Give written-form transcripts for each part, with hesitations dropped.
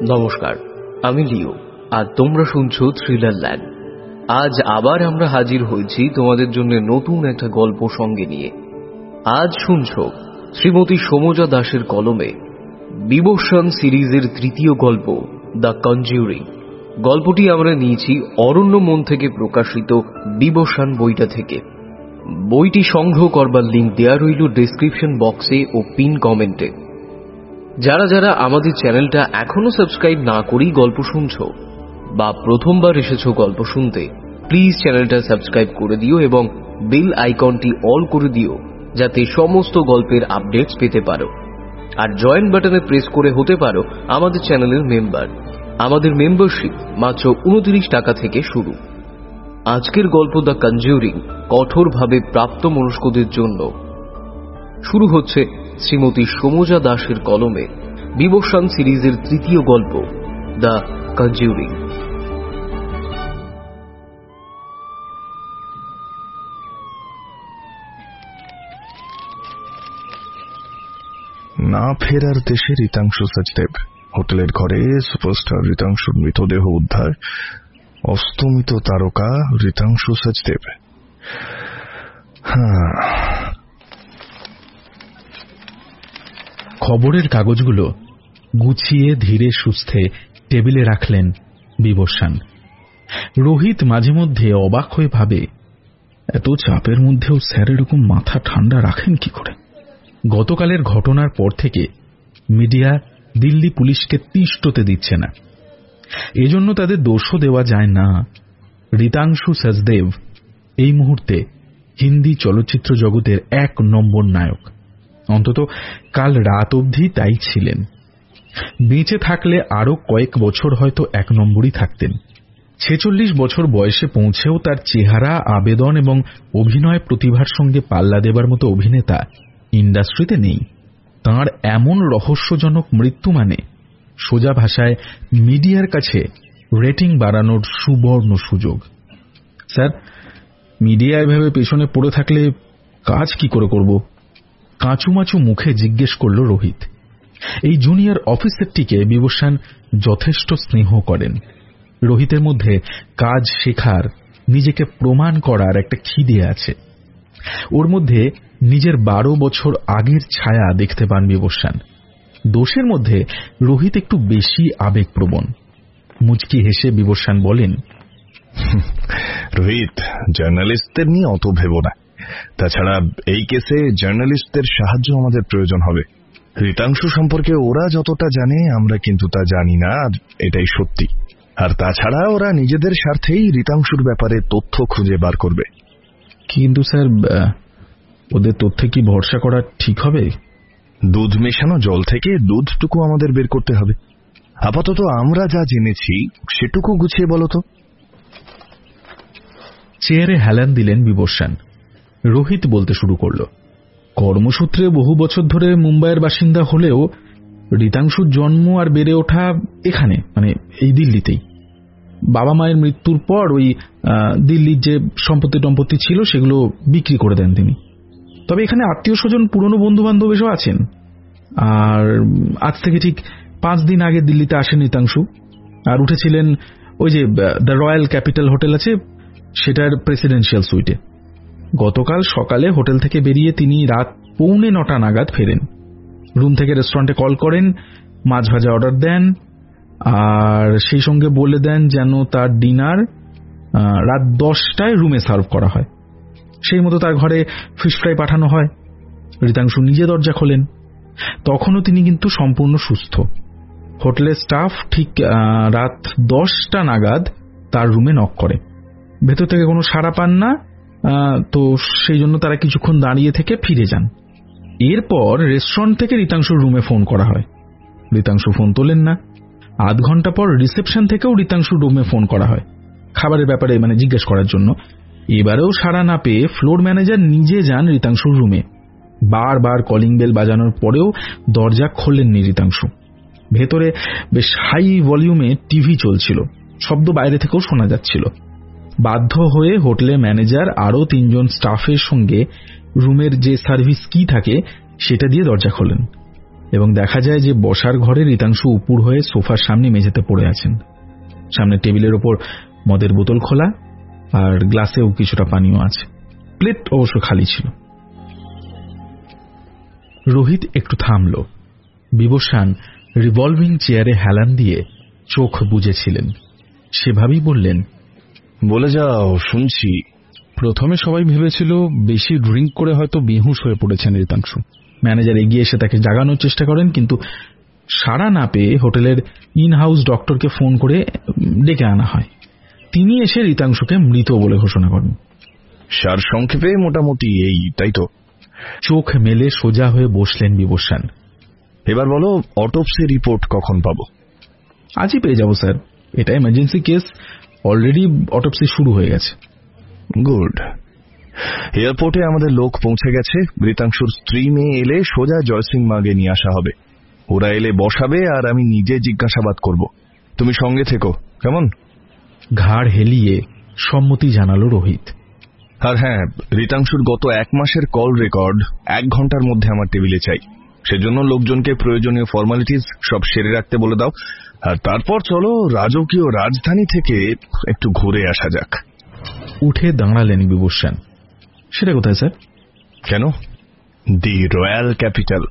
নমস্কার, আমি লিও আর তোমরা শুনছো থ্রিলার ল্যান্ড। আজ আবার আমরা হাজির হয়েছি তোমাদের জন্য নতুন একটা গল্প সঙ্গে নিয়ে। আজ শুনছো শ্রীমতী সমজা দাসের কলমে বিবর্ষণ সিরিজের তৃতীয় গল্প দ্য কনজিউরিং। গল্পটি আমরা নিয়েছি অরণ্য মন থেকে প্রকাশিত বিবর্ষণ বইটা থেকে। বইটি সংগ্রহ করবার লিঙ্ক দেয়া রইল ডেসক্রিপশন বক্সে ও পিন কমেন্টে। যারা যারা আমাদের চ্যানেলটা এখনো সাবস্ক্রাইব না করেই গল্প শুনছো বা প্রথমবার এসেছো গল্প শুনতে, প্লিজ চ্যানেলটা সাবস্ক্রাইব করে দিও এবং বেল আইকনটি অল করে দিও যাতে সমস্ত গল্পের আপডেটস পেতে পারো। আর জয়েন বাটনে প্রেস করে হতে পারো আমাদের চ্যানেলের মেম্বার। আমাদের মেম্বারশিপ মাত্র 29 টাকা থেকে শুরু। আজকের গল্প দ্য কনজিউরিং কঠোরভাবে প্রাপ্তবয়স্কদের জন্য। শুরু হচ্ছে শ্রীমতী সমজা দাসের কলমে বিবর্ষণ সিরিজের তৃতীয় গল্প দ্য কনজিউরিং। না ফেরার দেশে রিতাংশু সচদেব। হোটেলের ঘরে সুপারস্টার রিতাংশুর মৃতদেহ উদ্ধার। অস্তমিত তারকা রিতাংশু সচদেব। খবরের কাগজগুলো গুছিয়ে ধীরে সুস্থে টেবিলে রাখলেন বিবর্ষণ। রোহিত মাঝে মধ্যে অবাক হয়ে ভাবে, এত চাপের মধ্যেও স্যার এরকম মাথা ঠান্ডা রাখেন কি করে। গতকালের ঘটনার পর থেকে মিডিয়া দিল্লি পুলিশকে তিষ্ঠতে দিচ্ছে না। এজন্য তাদের দোষও দেওয়া যায় না। রিতাংশু সচদেব এই মুহূর্তে হিন্দি চলচ্চিত্র জগতের 1 নম্বর নায়ক। অন্তত কাল রাত অবধি তাই ছিলেন। বেঁচে থাকলে আরো কয়েক বছর হয়তো 1 নম্বরই থাকতেন। 46 বছর বয়সে পৌঁছেও তার চেহারা, আবেদন এবং অভিনয় প্রতিভার সঙ্গে পাল্লা দেবার মতো অভিনেতা ইন্ডাস্ট্রিতে নেই। তাঁর এমন রহস্যজনক মৃত্যু মানে সোজা ভাষায় মিডিয়ার কাছে রেটিং বাড়ানোর সুবর্ণ সুযোগ। স্যার, মিডিয়া এভাবে পেছনে পড়ে থাকলে কাজ কি করে করব? কাঁচুমাচু মুখে জিজ্ঞেস করল রোহিত। এই জুনিয়র অফিসারটিকে বিবর্ষণ যথেষ্ট স্নেহ করেন। রোহিতের মধ্যে কাজ শেখার, নিজেকে প্রমাণ করার একটা খিদে আছে। ওর মধ্যে নিজের 12 বছর আগের ছায়া দেখতে পান বিবর্ষণ। দোষের মধ্যে রোহিত একটু বেশি আবেগপ্রবণ। মুচকি হেসে বিবর্ষণ বলেন, রোহিত, জার্নালিস্টদের নিয়ে অত ভেবো না। তাছাড়া এই কেসে জার্নালিস্টদের সাহায্য আমাদের প্রয়োজন হবে। রিতাংশু সম্পর্কে ওরা যতটা জানে আমরা কিন্তু তা জানি না, আর এটাই সত্যি। আর তাছাড়া ওরা নিজেদের স্বার্থেই রিতাংশুর ব্যাপারে তথ্য খুঁজে বার করবে। কিন্তু স্যার, ওদের তথ্যে কি ভরসা করা ঠিক হবে? দুধ মেশানো জল থেকে দুধটুকু আমাদের বের করতে হবে। আপাতত আমরা যা জেনেছি সেটুকু গুছিয়ে বলো তো। চেয়ারে হেলান দিলেন বিবর্ষণ। রোহিত বলতে শুরু করল, কর্মসূত্রে বহু বছর ধরে মুম্বাইয়ের বাসিন্দা হলেও রিতাংশুর জন্ম আর বেড়ে ওঠা এখানে, মানে এই দিল্লিতেই। বাবা মায়ের মৃত্যুর পর ওই দিল্লির যে সম্পত্তি ছিল সেগুলো বিক্রি করে দেন তিনি। তবে এখানে আত্মীয় স্বজন, পুরনো বন্ধু বান্ধব এসব আছেন। আর আজ থেকে ঠিক 5 দিন আগে দিল্লিতে আসেন রিতাংশু, আর উঠেছিলেন ওই যে দ্য রয়্যাল ক্যাপিটাল হোটেল আছে, সেটার প্রেসিডেন্সিয়াল সুইটে। গতকাল সকালে হোটেল থেকে বেরিয়ে তিনি রাত 9:45 নাগাদ ফেরেন। রুম থেকে রেস্টুরেন্টে কল করেন, মাছ ভাজা অর্ডার দেন, আর সেই সঙ্গে বলে দেন যেন তার ডিনার রাত 10টায় রুমে সার্ভ করা হয়। সেই মতো তার ঘরে ফিশ ফ্রাই পাঠানো হয়। রিতাংশু নিজে দরজা খোলেন। তখনও তিনি কিন্তু সম্পূর্ণ সুস্থ। হোটেলের স্টাফ ঠিক রাত 10টা নাগাদ তার রুমে নক করে। ভেতর থেকে কোনো সাড়া পান না, তো সেই জন্য তারা কিছুক্ষণ দাঁড়িয়ে থেকে ফিরে যান। এরপর রেস্টুরেন্ট থেকে রিতাংশুর রুমে ফোন করা হয়। রিতাংশু ফোন তোলেন না। আধ ঘন্টা পর রিসেপশন থেকেও রিতাংশুর রুমে ফোন করা হয় খাবারের ব্যাপারে জিজ্ঞেস করার জন্য। এবারেও সাড়া না পেয়ে ফ্লোর ম্যানেজার নিজে যান রিতাংশুর রুমে। বারবার কলিং বেল বাজানোর পরেও দরজা খোলেননি রিতাংশু। ভেতরে বেশ হাই ভলিউমে টিভি চলছিল, শব্দ বাইরে থেকেও শোনা যাচ্ছিল। বাধ্য হয়ে হোটেলের ম্যানেজার আরও 3 জন স্টাফের সঙ্গে রুমের যে সার্ভিস কি থাকে সেটা দিয়ে দরজা খোলেন। এবং দেখা যায় যে বসার ঘরে রিতাংশু উপুর হয়ে সোফার সামনে মেঝেতে পড়ে আছেন। সামনে টেবিলের ওপর মদের বোতল খোলা আর গ্লাসেও কিছুটা পানীয় আছে, প্লেট অবশ্য খালি ছিল। রোহিত একটু থামল। বিবস্বান রিভলভিং চেয়ারে হেলান দিয়ে চোখ বুজেছিলেন। সেভাবেই বললেন, বলে যাও, শুনছি। প্রথমে সবাই ভেবেছিল বেশি ড্রিঙ্ক করে হয়তো বেহুঁশ হয়ে পড়েছেন রিতাংশু। ম্যানেজার এগিয়ে এসে তাকে জাগানোর চেষ্টা করেন, কিন্তু সাড়া না পেয়ে হোটেলের ইন হাউস ডক্টরকে ফোন করে ডেকে আনা হয়। তিনি এসে রিতাংশুকে মৃত বলে ঘোষণা করেন। সার সংক্ষেপে মোটামুটি এই, তাই তো? চোখ মেলে সোজা হয়ে বসলেন বিবস্বান। এবার বলো, অটোপসি রিপোর্ট কখন পাবো? আজই পেয়ে যাব স্যার, এটা এমার্জেন্সি কেস, অলরেডি অটোপসি শুরু হয়ে গেছে। গুড। এয়ারপোর্টে আমাদের লোক পৌঁছে গেছে। রিতাংশুর স্ত্রী মেয়ে এলে সোজা জয়সিং মার্গে নিয়ে আসা হবে। ওরা এলে বসাবে আর আমি নিজে জিজ্ঞাসাবাদ করব। তুমি সঙ্গে থেকো, কেমন? ঘাড় হেলিয়ে সম্মতি জানালো রোহিত। আর হ্যাঁ, রিতাংশুর গত 1 মাসের কল রেকর্ড 1 ঘন্টার মধ্যে আমার টেবিলে চাই। সেজন্য লোকজনকে প্রয়োজনীয় ফর্মালিটিস সব সেরে রাখতে বলে দাও। আর তারপর চলো রাজকীয় রাজধানী থেকে একটু ঘুরে আসা যাক। উঠে দাঁড়ালেন বিবস্বান। সেটা কোথায় স্যার? কেন? The royal capital.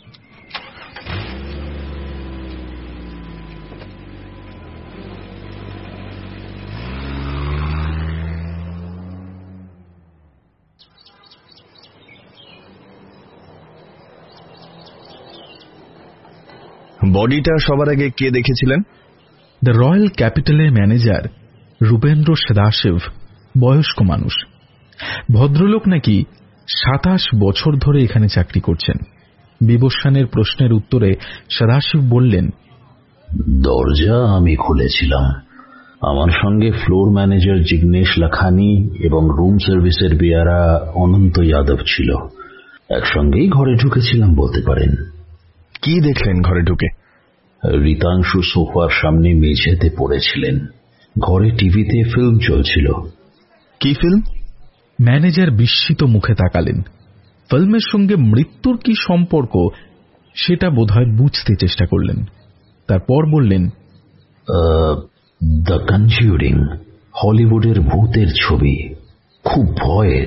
বডিটা সবার আগে কে দেখেছিলেন? দ্য রয়্যাল ক্যাপিটালের ম্যানেজার রূপেন্দ্র সদাশিব, বয়স্ক মানুষ। ভদ্রলোক নাকি 27 বছর ধরে এখানে চাকরি করছেন। বিবস্বানের প্রশ্নের উত্তরে সদাশিব বললেন, দরজা আমি খুলেছিলাম। আমার সঙ্গে ফ্লোর ম্যানেজার জিগ্নেশ লাখানি এবং রুম সার্ভিসের বেয়ারা অনন্ত যাদব ছিল। একসঙ্গেই ঘরে ঢুকেছিলাম বলতে পারেন। কি দেখলেন ঘরে ঢুকে? রিতাংশু সোফার সামনে মেঝেতে পড়েছিলেন। ঘরে টিভিতে ফিল্ম চলছিল। কি ফিল্ম? ম্যানেজার বিস্মিত মুখে তাকালেন। ফিল্মের সঙ্গে মৃত্যুর কি সম্পর্ক সেটা বোধহয় বুঝতে চেষ্টা করলেন। তারপর বললেন, দ্য কনজিউরিং, হলিউডের ভূতের ছবি, খুব ভয়ের।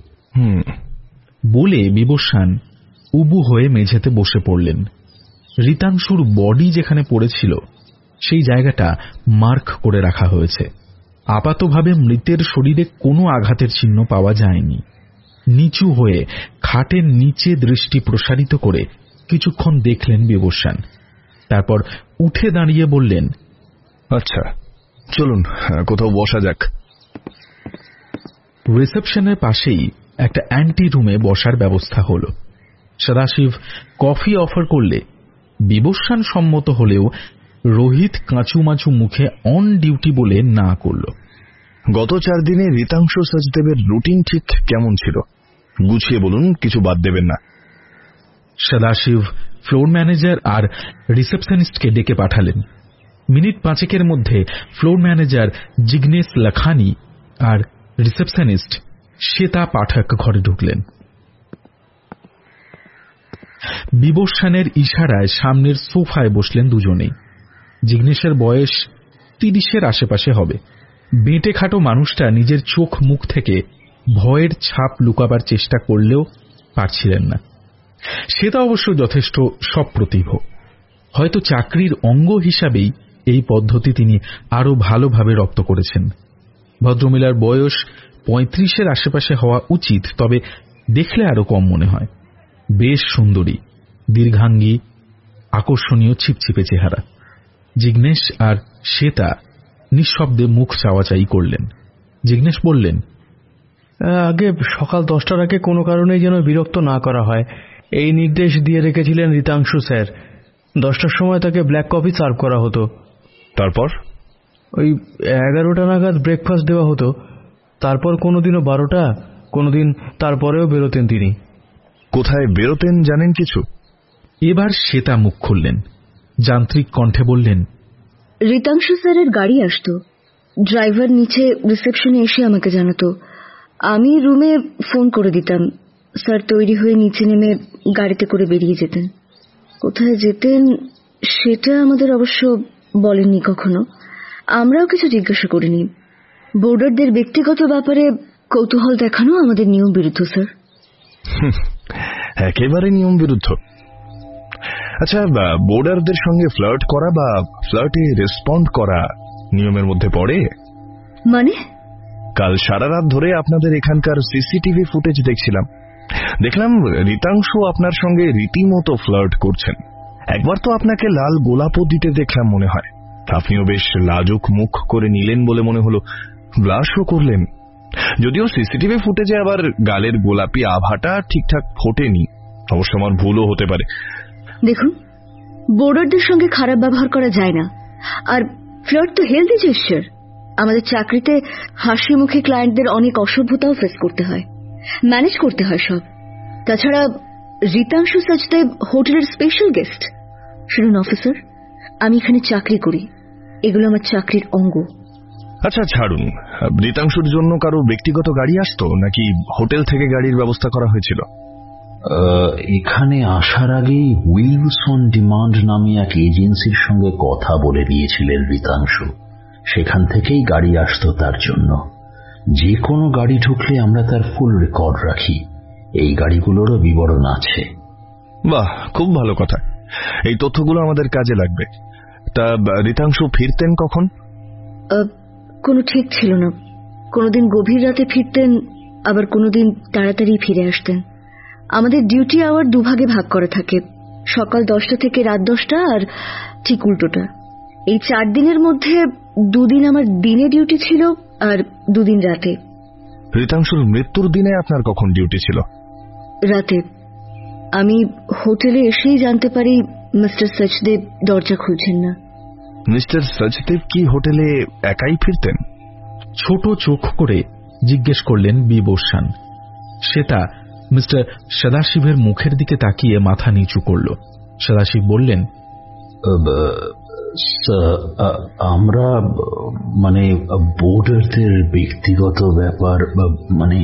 বলে বিবস্বান উবু হয়ে মেঝেতে বসে পড়লেন। রিতাংশুর বডি যেখানে পড়েছিল সেই জায়গাটা মার্ক করে রাখা হয়েছে। আপাতভাবে মৃতের শরীরে কোনো আঘাতের চিহ্ন পাওয়া যায়নি। নিচু হয়ে খাটের নিচে দৃষ্টি প্রসারিত করে কিছুক্ষণ দেখলেন বিবস্বান। তারপর উঠে দাঁড়িয়ে বললেন, আচ্ছা চলুন কোথাও বসা যাক। রিসেপশনের পাশেই একটা অ্যান্টি রুমে বসার ব্যবস্থা হল। সদাশিব কফি অফার করলে বিবস্বান সম্মত হলেও রোহিত কাঁচুমাচু মুখে অন ডিউটি বলে না করল। গত 4 দিনে রিতাংশু সচদেবের রুটিন ঠিক কেমন ছিল? গুছিয়ে বলুন, কিছু বাদ দেবেন না। সদাশিব ফ্লোর ম্যানেজার আর রিসেপশনিস্টকে ডেকে পাঠালেন। মিনিট 5 মধ্যে ফ্লোর ম্যানেজার জিগ্নেশ লাখানি আর রিসেপশনিস্ট শ্বেতা পাঠক ঘরে ঢুকলেন। বিবস্বানের ইশারায় সামনের সোফায় বসলেন দুজনেই। জিগ্নেশের বয়স 30-এর আশেপাশে হবে। বেঁটে খাটো মানুষটা নিজের চোখ মুখ থেকে ভয়ের ছাপ লুকাবার চেষ্টা করলেও পারছিলেন না। সেটা অবশ্য যথেষ্ট সপ্রতিভ। হয়তো চাকরির অঙ্গ হিসাবেই এই পদ্ধতি তিনি আরো ভালোভাবে রপ্ত করেছেন। ভদ্রমহিলার বয়স 35-এর আশেপাশে হওয়া উচিত, তবে দেখলে আরো কম মনে হয়। বেশ সুন্দরী, দীর্ঘাঙ্গী, আকর্ষণীয় ছিপছিপে চেহারা। জিগ্নেশ আর শ্বেতা নিঃশব্দে মুখ চাওয়াচাই করলেন। জিগ্নেশ বললেন, আগে সকাল 10টার আগে কোনো কারণেই যেন বিরক্ত না করা হয়, এই নির্দেশ দিয়ে রেখেছিলেন রিতাংশু স্যার। 10টার সময় তাকে ব্ল্যাক কফি সার্ভ করা হতো। তারপর ওই 11টা নাগাদ ব্রেকফাস্ট দেওয়া হতো। তারপর কোনোদিনও 12টা, কোনোদিন তারপরেও বেরোতেন তিনি। কোথায় বেরোতেন জানেন কিছু? এবার শ্বেতা মুখ খুললেন। যান্ত্রিক কণ্ঠে বললেন, রিতাংশু স্যারের গাড়ি আসতো, ড্রাইভার নিচে রিসেপশনে এসে আমাকে জানাতো, আমি রুমে ফোন করে দিতাম, স্যার তৈরি হয়ে নিচে নেমে গাড়িতে করে বেরিয়ে যেতেন। কোথায় যেতেন সেটা আমাদের অবশ্য বলেননি কখনো। আমরাও কিছু জিজ্ঞাসা করিনি। বোর্ডারদের ব্যক্তিগত ব্যাপারে কৌতূহল দেখানো আমাদের নিয়ম বিরুদ্ধ, স্যার। একেবারে নিয়ম বিরুদ্ধ। আচ্ছা, বোর্ডারদের সঙ্গে ফ্লার্ট করা বা ফ্লার্টে রেসপন্ড করা নিয়মের মধ্যে পড়ে? মানে? কাল সারা রাত ধরে আপনাদের এখানকার সিসিটিভি ফুটেজ দেখছিলাম। দেখলাম রিতাংশু আপনার সঙ্গে রীতিমতো ফ্লার্ট করছেন। একবার তো আপনাকে লাল গোলাপও দিতে দেখলাম মনে হয়। আপনিও বেশ লাজুক মুখ করে নিলেন বলে মনে হলো, ব্লাশও করলেন। যদিও সিসিটিভি ফুটেজে আবার গালের গোলাপি আভাটা ঠিকঠাক ফোটেনি, অবশ্য আমার ভুলও হতে পারে। দেখুন, বোর্ডারদের সঙ্গে খারাপ ব্যবহার করা যায় না। আর ফ্লার্ট তো হেলদি জেস্চার। আমাদের চাকরিতে হাসি মুখে ক্লায়েন্টদের অনেক অসভ্যতাও ফেস করতে হয়, ম্যানেজ করতে হয় সব। তাছাড়া রিতাংশু সচদেব হোটেলের স্পেশাল গেস্ট। শুনুন অফিসার, আমি এখানে চাকরি করি, এগুলো আমার চাকরির অঙ্গ। আচ্ছা ছাড়ুন, রিতাংশুর জন্য কারো ব্যক্তিগত গাড়ি আসতো নাকি হোটেল থেকে গাড়ির ব্যবস্থা করা হয়েছিল? এখানে আসার আগেই উইলসন ডিমান্ড নামে এক এজেন্সির সঙ্গে কথা বলে নিয়েছিলেন রিতাংশু। সেখান থেকেই গাড়ি আসতো তার জন্য। যে কোনো গাড়ি ঢুকলে আমরা তার ফুল রেকর্ড রাখি। এই গাড়িগুলোরও বিবরণ আছে। বাহ, খুব ভালো কথা। এই তথ্যগুলো আমাদের কাজে লাগবে। তা রিতাংশু ফিরতেন কখন? কোনো ঠিক ছিল না। কোনোদিন গভীর রাতে ফিরতেন, আবার কোনোদিন তাড়াতাড়ি ফিরে আসতেন। আমাদের ডিউটি আওয়ার দুভাগে ভাগ করা থাকে, সকাল 10টা থেকে রাত 10টা, আর ঠিক উল্টোটা। এই 4 দিনের মধ্যে 2 দিন আমার দিনে ডিউটি ছিল আর 2 দিন রাতে। রিতাংশুর মৃত্যুর দিনে আপনার কখন ডিউটি ছিল? রাতে। আমি হোটেলে এসেই জানতে পারি মিস্টার সচদেব দরজা খুলছেন না। মিস্টার সচদেব কি হোটেলে একাই ফিরতেন? ছোট চোখ করে জিজ্ঞেস করলেন বিবর্ষণ। সেটা মিস্টার সদাশিবের মুখের দিকে তাকিয়ে মাথা নিচু করল। সদাশিব বললেন, আমরা মানে বোর্ডারদের ব্যক্তিগত ব্যাপার, মানে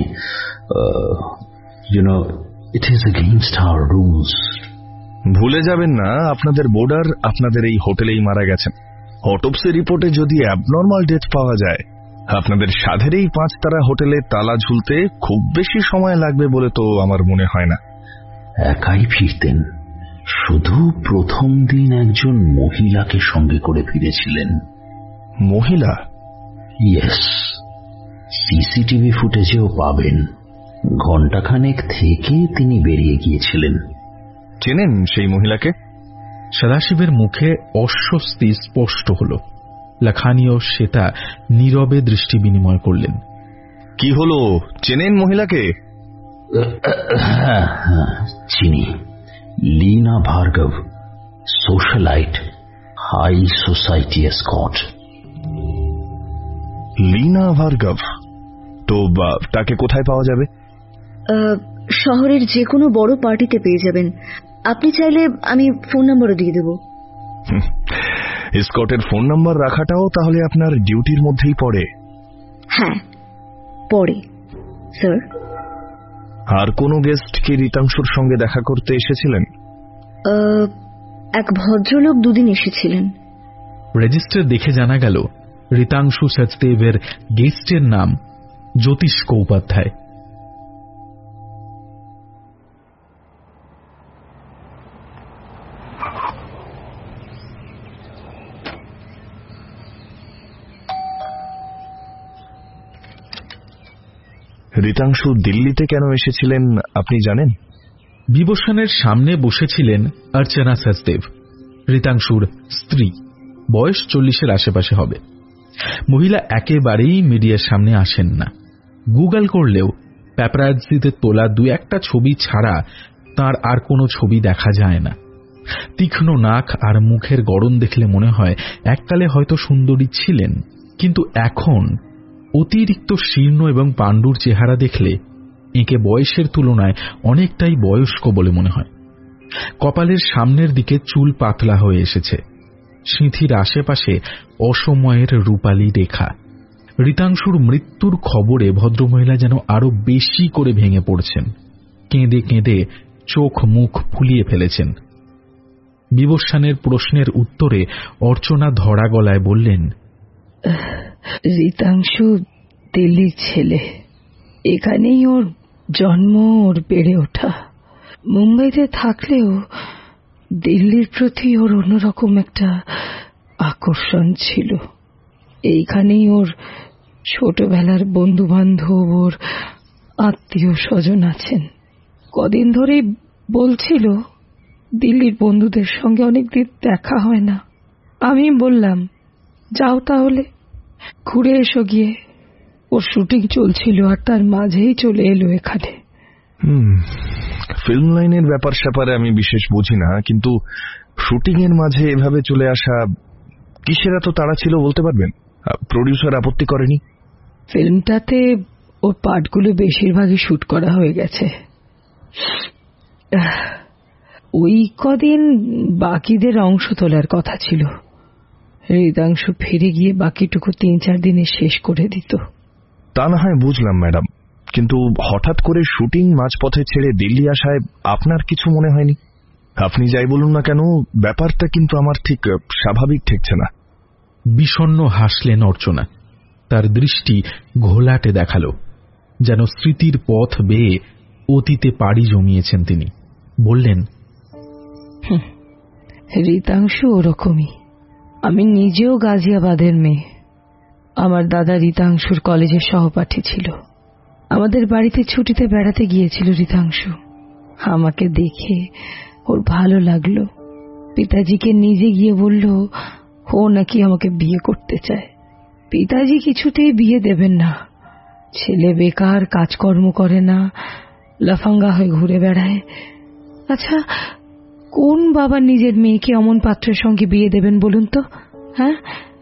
it is against our rules. ভুলে যাবেন না, আপনাদের বোর্ডার আপনাদের এই হোটেলেই মারা গেছেন। অটোপসি রিপোর্টে যদি অ্যাবনর্মাল ডেথ পাওয়া যায়, আপনাদের সাধের এই 5 তারা হোটেলে তালা ঝুলতে খুব বেশি সময় লাগবে বলে তো আমার মনে হয় না। একাই ফিরতেন। শুধু প্রথম দিন একজন মহিলাকে সঙ্গে করে ফিরেছিলেন। মহিলা? ইয়েস, সিসিটিভি ফুটেজেও পাবেন। ঘণ্টাখানেক থেকে তিনি বেরিয়ে গিয়েছিলেন। চেনেন সেই মহিলাকে? সদাশিবের মুখে অস্বস্তি স্পষ্ট হল। লাখানিও সেটা নীরবে দৃষ্টি বিনিময় করলেন। কি হলো, চেনেন মহিলাকে? চিনি, Leena Bhargav, socialite, high society escort. Leena Bhargav? তো তাকে কোথায় পাওয়া যাবে? শহরের যে কোনো বড় পার্টিতে পেয়ে যাবেন। আপনি চাইলে আমি ফোন নাম্বারও দিয়ে দেব। এসকর্টের ফোন নাম্বার রাখাটাও তাহলে আপনার ডিউটির মধ্যেই পড়ে? হ্যাঁ, পড়ে স্যার। আর কোন গেস্ট কি রিতাংশুর সঙ্গে দেখা করতে এসেছিলেন? এক ভদ্রলোক 2 দিন এসেছিলেন। রেজিস্টার দেখে জানা গেল রিতাংশু সচদেবের গেস্টের নাম জ্যোতিষ্ক উপাধ্যায়। রিতাংশু দিল্লিতে কেন এসেছিলেন আপনি জানেন? বিবর্ষণের সামনে বসেছিলেন অর্চনা সচদেব, রিতাংশুর স্ত্রী। বয়স 40-এর আশেপাশে হবে। মহিলা একেবারেই মিডিয়ার সামনে আসেন না। গুগল করলেও প্যাপারাজ্জিতে তোলা 2-1টা ছবি ছাড়া তার আর কোনো ছবি দেখা যায় না। তীক্ষ্ণ নাক আর মুখের গড়ন দেখলে মনে হয় এককালে হয়তো সুন্দরী ছিলেন, কিন্তু এখন অতিরিক্ত শীর্ণ এবং পাণ্ডুর চেহারা দেখলে একে বয়সের তুলনায় অনেকটাই বয়স্ক বলে মনে হয়। কপালের সামনের দিকে চুল পাতলা হয়ে এসেছে, সিঁথির আশেপাশে অসময়ের রূপালী রেখা। রিতাংশুর মৃত্যুর খবরে ভদ্রমহিলা যেন আরো বেশি করে ভেঙে পড়ছেন। কেঁদে কেঁদে চোখ মুখ ফুলিয়ে ফেলেছেন। বিবস্বানের প্রশ্নের উত্তরে অর্চনা ধরা গলায় বললেন, রিতাংশু দিল্লির ছেলে, এখানেই ওর জন্ম, ওর বেড়ে ওঠা। মুম্বাইতে থাকলেও দিল্লির প্রতি ওর অন্যরকম একটা আকর্ষণ ছিল। এইখানেই ওর ছোটবেলার বন্ধু বান্ধব, ওর আত্মীয় স্বজন আছেন। কদিন ধরেই বলছিল দিল্লির বন্ধুদের সঙ্গে অনেকদিন দেখা হয় না। আমি বললাম, যাও তাহলে ঘুরে এসো গিয়ে। ওর শুটিং চলছিল আর তার মাঝেই চলে এলো এখানে। ফিল্ম লাইনের ব্যাপার স্যাপারে আমি বিশেষ বুঝি না, কিন্তু শুটিং এর মাঝে এভাবে চলে আসা কিসের এত তাড়া ছিল বলতে পারবেন? প্রডিউসার আপত্তি করেনি? ফিল্মটাতে ওর পার্টগুলো বেশিরভাগই শুট করা হয়ে গেছে। ওই কদিন বাকিদের অংশ তোলার কথা ছিল। হৃদাংশু ফিরে গিয়ে বাকিটুকু 3-4 দিনে শেষ করে দিত। তা না হয় বুঝলাম ম্যাডাম, কিন্তু হঠাৎ করে শুটিং মাঝপথে ছেড়ে দিল্লি আসায় আপনার কিছু মনে হয়নি? আপনি যাই বলুন না কেন, ব্যাপারটা কিন্তু আমার ঠিক স্বাভাবিক ঠেকছে না। বিষণ্ণ হাসলেন অর্চনা। তার দৃষ্টি ঘোলাটে দেখালো, যেন স্মৃতির পথ বেয়ে অতীতে পাড়ি জমিয়েছেন তিনি। বললেন, রিতাংশু ওরকমই। আমি নিজেও গাজিয়াবাদের মেয়ে। আমার দাদা রিতাংশুর কলেজের সহপাঠী ছিল। আমাদের বাড়িতে ছুটিতে বেড়াতে গিয়েছিল রিতাংশু। আমাকে দেখে ওর ভালো লাগলো। পিতাজিকে নিজে গিয়ে বলল ও নাকি আমাকে বিয়ে করতে চায়। পিতাজি কিছুতেই বিয়ে দেবেন না। ছেলে বেকার, কাজকর্ম করে না, লাফাঙ্গা হয়ে ঘুরে বেড়ায়। আচ্ছা, কোন বাবা নিজের মেয়েকে অমন পাত্রের সঙ্গে বিয়ে দেবেন বলুন তো? হ্যাঁ,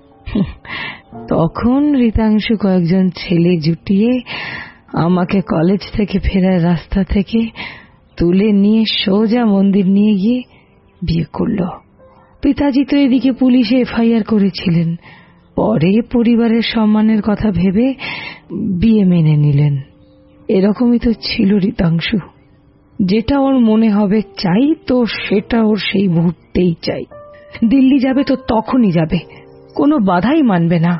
তখন রিতাংশু কয়েকজন ছেলে জুটিয়ে আমাকে কলেজ থেকে ফেরার রাস্তা থেকে তুলে নিয়ে সোজা মন্দির নিয়ে গিয়ে বিয়ে করল। পিতাজি তো এদিকে পুলিশে এফআইআর করেছিলেন। পরে পরিবারের সম্মানের কথা ভেবে বিয়ে মেনে নিলেন। এরকমই তো ছিল রিতাংশু। যেটা ওর মনে হবে চাই তো সেটা ওর সেই মুহূর্তেই চাই। দিল্লি যাবে তো তখনই যাবে, কোনো বাধাই মানবে না।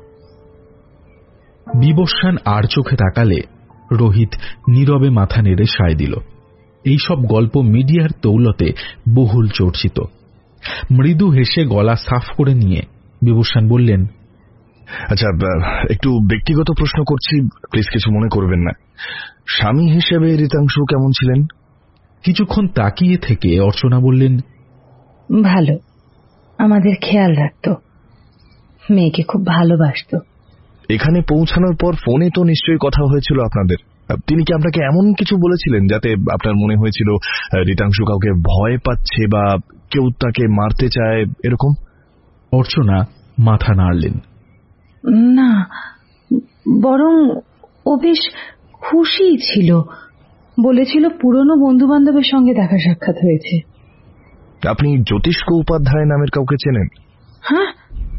বিবস্বান আর চোখে তাকালে রোহিত নীরবে মাথা নেড়ে সায় দিল। এইসব গল্প মিডিয়ার তৌলতে বহুল চর্চিত। মৃদু হেসে গলা সাফ করে নিয়ে বিবস্বান বললেন, আচ্ছা, একটু ব্যক্তিগত প্রশ্ন করছি, প্লিজ কিছু মনে করবেন না। স্বামী হিসেবে রিতাংশু কেমন ছিলেন? কিছুক্ষণ তাকিয়ে থেকে অর্চনা বললেন, ভালো, আমাদের খেয়াল রাখত, মেয়েকে খুব ভালোবাসত। এখানে পৌঁছানোর পর ফোনে তো নিশ্চয়ই কথা হয়েছিল আপনাদের। তিনি কি আপনাকে এমন কিছু বলেছিলেন যাতে আপনার মনে হয়েছিল রিতাংশু কাউকে ভয় পাচ্ছে বা কেউ তাকে মারতে চায় এরকম? অর্চনা মাথা নাড়লেন। না, বরং ও বেশ খুশি ছিল। বলেছিল পুরনো বন্ধু বান্ধবের সঙ্গে দেখা সাক্ষাৎ হয়েছে। আপনি জ্যোতিষ্ক উপাধ্যায় নামের কাউকে চেনেন? হ্যাঁ,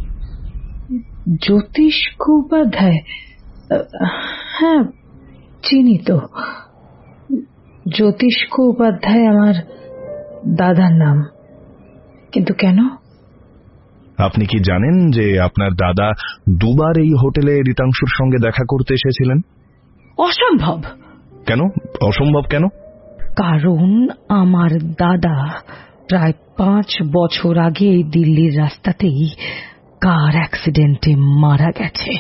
জ্যোতিষ্ক উপাধ্যায়? হ্যাঁ, চিনি তো। জ্যোতিষ্ক উপাধ্যায় আমার দাদার নাম। কিন্তু কেন? আপনি কি জানেন যে আপনার দাদা দুবার এই হোটেলে রিতাংশুর সঙ্গে দেখা করতে এসেছিলেন? অসম্ভব। কেন অসম্ভব? কেন? কারণ আমার দাদা প্রায় 5 বছর আগে এই দিল্লির রাস্তাতেই কার অ্যাক্সিডেন্টে মারা গেছে।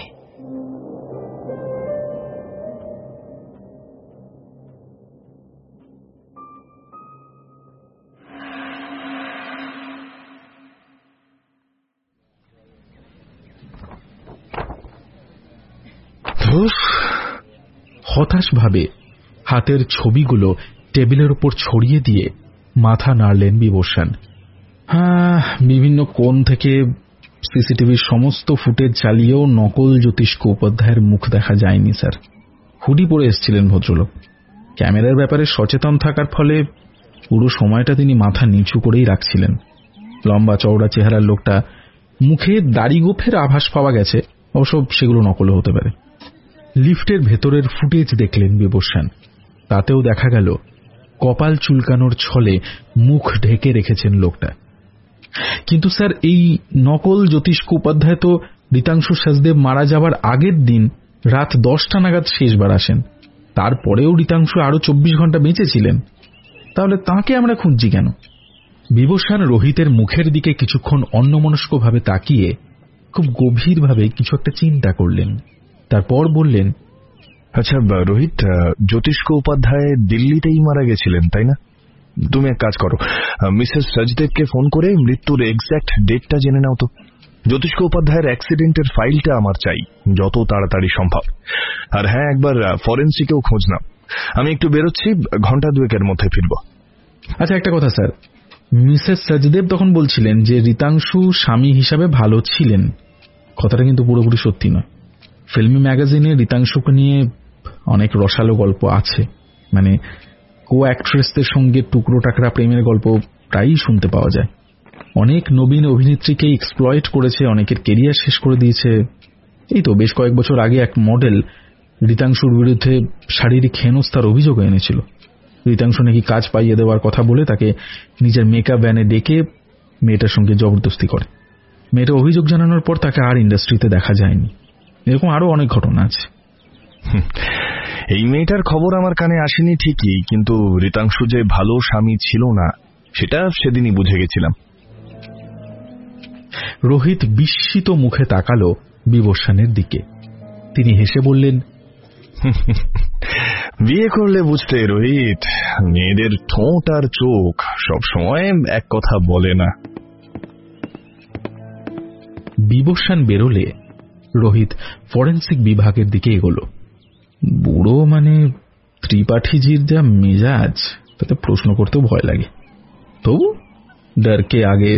হতাশভাবে হাতের ছবিগুলো টেবিলের উপর ছড়িয়ে দিয়ে মাথা নাড়লেন বিবস্বান। হ্যাঁ, বিভিন্ন কোণ থেকে সিসিটিভির সমস্ত ফুটেজ চালিয়েও নকল জ্যোতিষ্ক উপাধ্যায়ের মুখ দেখা যায়নি স্যার। হুডি পরে এসেছিলেন ভদ্রলোক। ক্যামেরার ব্যাপারে সচেতন থাকার ফলে পুরো সময়টা তিনি মাথা নিচু করেই রাখছিলেন। লম্বা চওড়া চেহারার লোকটা, মুখে দাড়ি গোফের আভাস পাওয়া গেছে, অবশ্য সেগুলো নকল হতে পারে। লিফটের ভেতরের ফুটেজ দেখলেন বিবস্বান। তাতেও দেখা গেল কপাল চুলকানোর ছলে মুখ ঢেকে রেখেছেন লোকটা। কিন্তু স্যার এই নকল জ্যোতিষ্ক উপাধ্যায় তো রীতাংশু সচদেব মারা যাবার আগের দিন রাত 10টা নাগাদ শেষবার আসেন। তারপরেও রীতাংশু আরো 24 ঘন্টা বেঁচে ছিলেন। তাহলে তাঁকে আমরা খুঁজছি কেন? বিবস্বান রোহিতের মুখের দিকে কিছুক্ষণ অন্যমনস্কভাবে তাকিয়ে খুব গভীরভাবে কিছু একটা চিন্তা করলেন। তারপর বললেন, আচ্ছা রোহিত, জ্যোতিষ্ক উপাধ্যায় দিল্লিতেই মারা গেছিলেন তাই না? তুমি এক কাজ করো, মিসেস সচদেবকে ফোন করে মৃত্যুর এক্স্যাক্ট ডেটটা জেনে নাও তো। জ্যোতিষ্ক উপাধ্যায়ের অ্যাক্সিডেন্টের ফাইলটা আমার চাই, যত তাড়াতাড়ি সম্ভব। আর হ্যাঁ, একবার ফরেন্সিকেও খোঁজ নাও। আমি একটু বেরোচ্ছি, ঘন্টা দুয়েকের মধ্যে ফিরব। আচ্ছা একটা কথা স্যার, মিসেস সচদেব তখন বলছিলেন যে রীতাংশু স্বামী হিসাবে ভালো ছিলেন। কথাটা কিন্তু পুরোপুরি সত্যি নয়। ফিল্মি ম্যাগাজিনে রীতাংশুকে নিয়ে অনেক রসালো গল্প আছে, মানে কো অ্যাক্ট্রেসদের সঙ্গে টুকরো টাকরা প্রেমের গল্প প্রায়ই শুনতে পাওয়া যায়। অনেক নবীন অভিনেত্রীকে এক্সপ্লয়েট করেছে, অনেকের কেরিয়ার শেষ করে দিয়েছে। এই তো বেশ কয়েক বছর আগে এক মডেল রীতাংশুর বিরুদ্ধে শারীরিক হেনস্থার অভিযোগ এনেছিল। রীতাংশু নাকি কাজ পাইয়ে দেওয়ার কথা বলে তাকে নিজের মেকআপ ভ্যানে ডেকে মেয়েটার সঙ্গে জবরদস্তি করে। মেয়েটা অভিযোগ জানানোর পর তাকে আর ইন্ডাস্ট্রিতে দেখা যায়নি। এরকম আরো অনেক ঘটনা আছে। এই মেয়েটার খবর আমার কানে আসেনি ঠিকই, কিন্তু রীতাংশু যে ভালো স্বামী ছিল না সেটা সেদিনই বুঝে গেছিলাম। রোহিত বিস্মিত মুখে তাকালো বিবস্বানের দিকে। তিনি হেসে বললেন, বিয়ে করলে বুঝতে রোহিত, মেয়েদের ঠোঁট আর চোখ সব সময় এক কথা বলে না। বিবস্বান বেরোলে রোহিত ফরেন্সিক বিভাগের দিকে এগোলো। বুড়ো মানে ত্রিপাঠীজির যা মেজাজ, তাতে প্রশ্ন করতেও ভয় লাগে। তবু ডরকে আগে।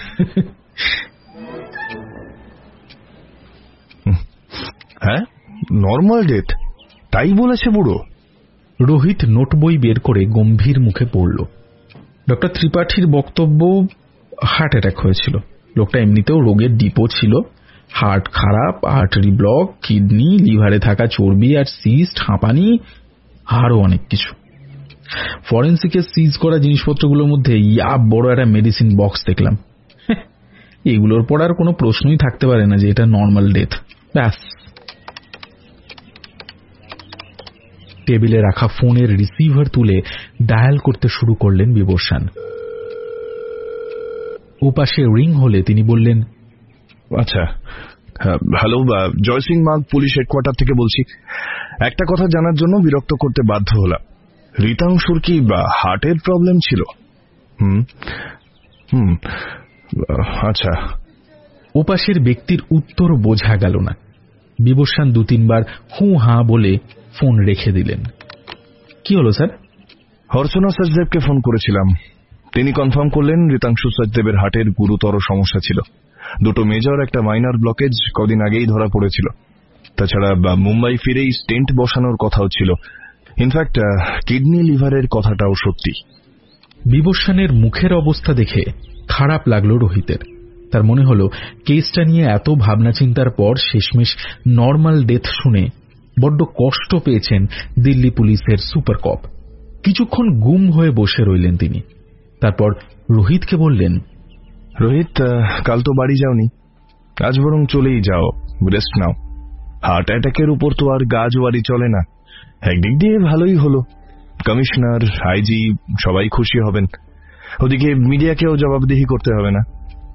হ্যাঁ, নর্মাল ডেথ তাই বলেছে বুড়ো। রোহিত নোট বই বের করে গম্ভীর মুখে পড়ল। ডক্টর ত্রিপাঠীর বক্তব্য, হার্ট অ্যাটাক হয়েছিল। লোকটা এমনিতেও রোগের ডিপো ছিল। হার্ট খারাপ, আর্টারি ব্লক, কিডনি, লিভারে থাকা চর্বি আর সিস্ট, হাঁপানি, আরো অনেক কিছু। ফরেন্সিকে সিজ করা জিনিসপত্রগুলোর মধ্যে বড় একটা মেডিসিন বক্স দেখলাম। এগুলোর পর আর কোনো প্রশ্নই থাকতে পারে না যে এটা নর্মাল ডেথ। ব্যাস। টেবিলে রাখা ফোনের রিসিভার তুলে ডায়াল করতে শুরু করলেন বিবস্বান। ওপাশে রিং হলে তিনি বললেন, আচ্ছা হ্যালো, জয়সিং মার্গ পুলিশ হেডকোয়ার্টার থেকে বলছি। একটা কথা জানার জন্য বিরক্ত করতে বাধ্য হলাম। রীতাংশুর কি হার্টের প্রবলেম ছিল? আচ্ছা। ওপাশের ব্যক্তির উত্তর বোঝা গেল না। বিবস্বান 2-3 বার হু হাঁ বলে ফোন রেখে দিলেন। কি হলো স্যার? অর্চনা সচদেবকে ফোন করেছিলাম। তিনি কনফার্ম করলেন রীতাংশু সচদেবের হার্টের গুরুতর সমস্যা ছিল। 2 মেজর, একটা মাইনর ব্লকেজ কদিন আগেই ধরা পড়েছিল। তাছাড়া মুম্বাই ফিরেই স্টেন্ট বসানোর কথাও ছিল। ইনফ্যাক্ট কিডনি লিভারের কথাটাও সত্যি। বিবস্বানের মুখের অবস্থা দেখে খারাপ লাগলো রোহিতের। তার মনে হল কেসটা নিয়ে এত ভাবনা চিন্তার পর শেষমেশ নর্মাল ডেথ শুনে বড্ড কষ্ট পেয়েছেন দিল্লি পুলিশের সুপার কপ। কিছুক্ষণ গুম হয়ে বসে রইলেন তিনি। তারপর রোহিতকে বললেন, রোহিত, কাল তো বাড়ি যাওনি, আজ বরং চলেই যাও, রেস্ট নাও। হার্ট অ্যাটাকের উপর তো আর গাজওয়ারি চলে না। একদিক দিয়ে ভালোই হলো, কমিশনার, আইজি সবাই খুশি হবেন। ওদিকে মিডিয়াকেও জবাবদিহি করতে হবে না।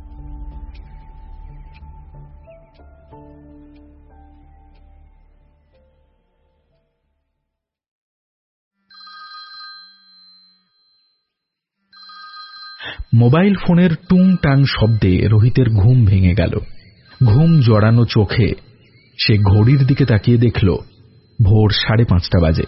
মোবাইল ফোনের টুং টাং শব্দে রোহিতের ঘুম ভেঙে গেল। ঘুম জড়ানো চোখে সে ঘড়ির দিকে তাকিয়ে দেখল ভোর 5:30 বাজে।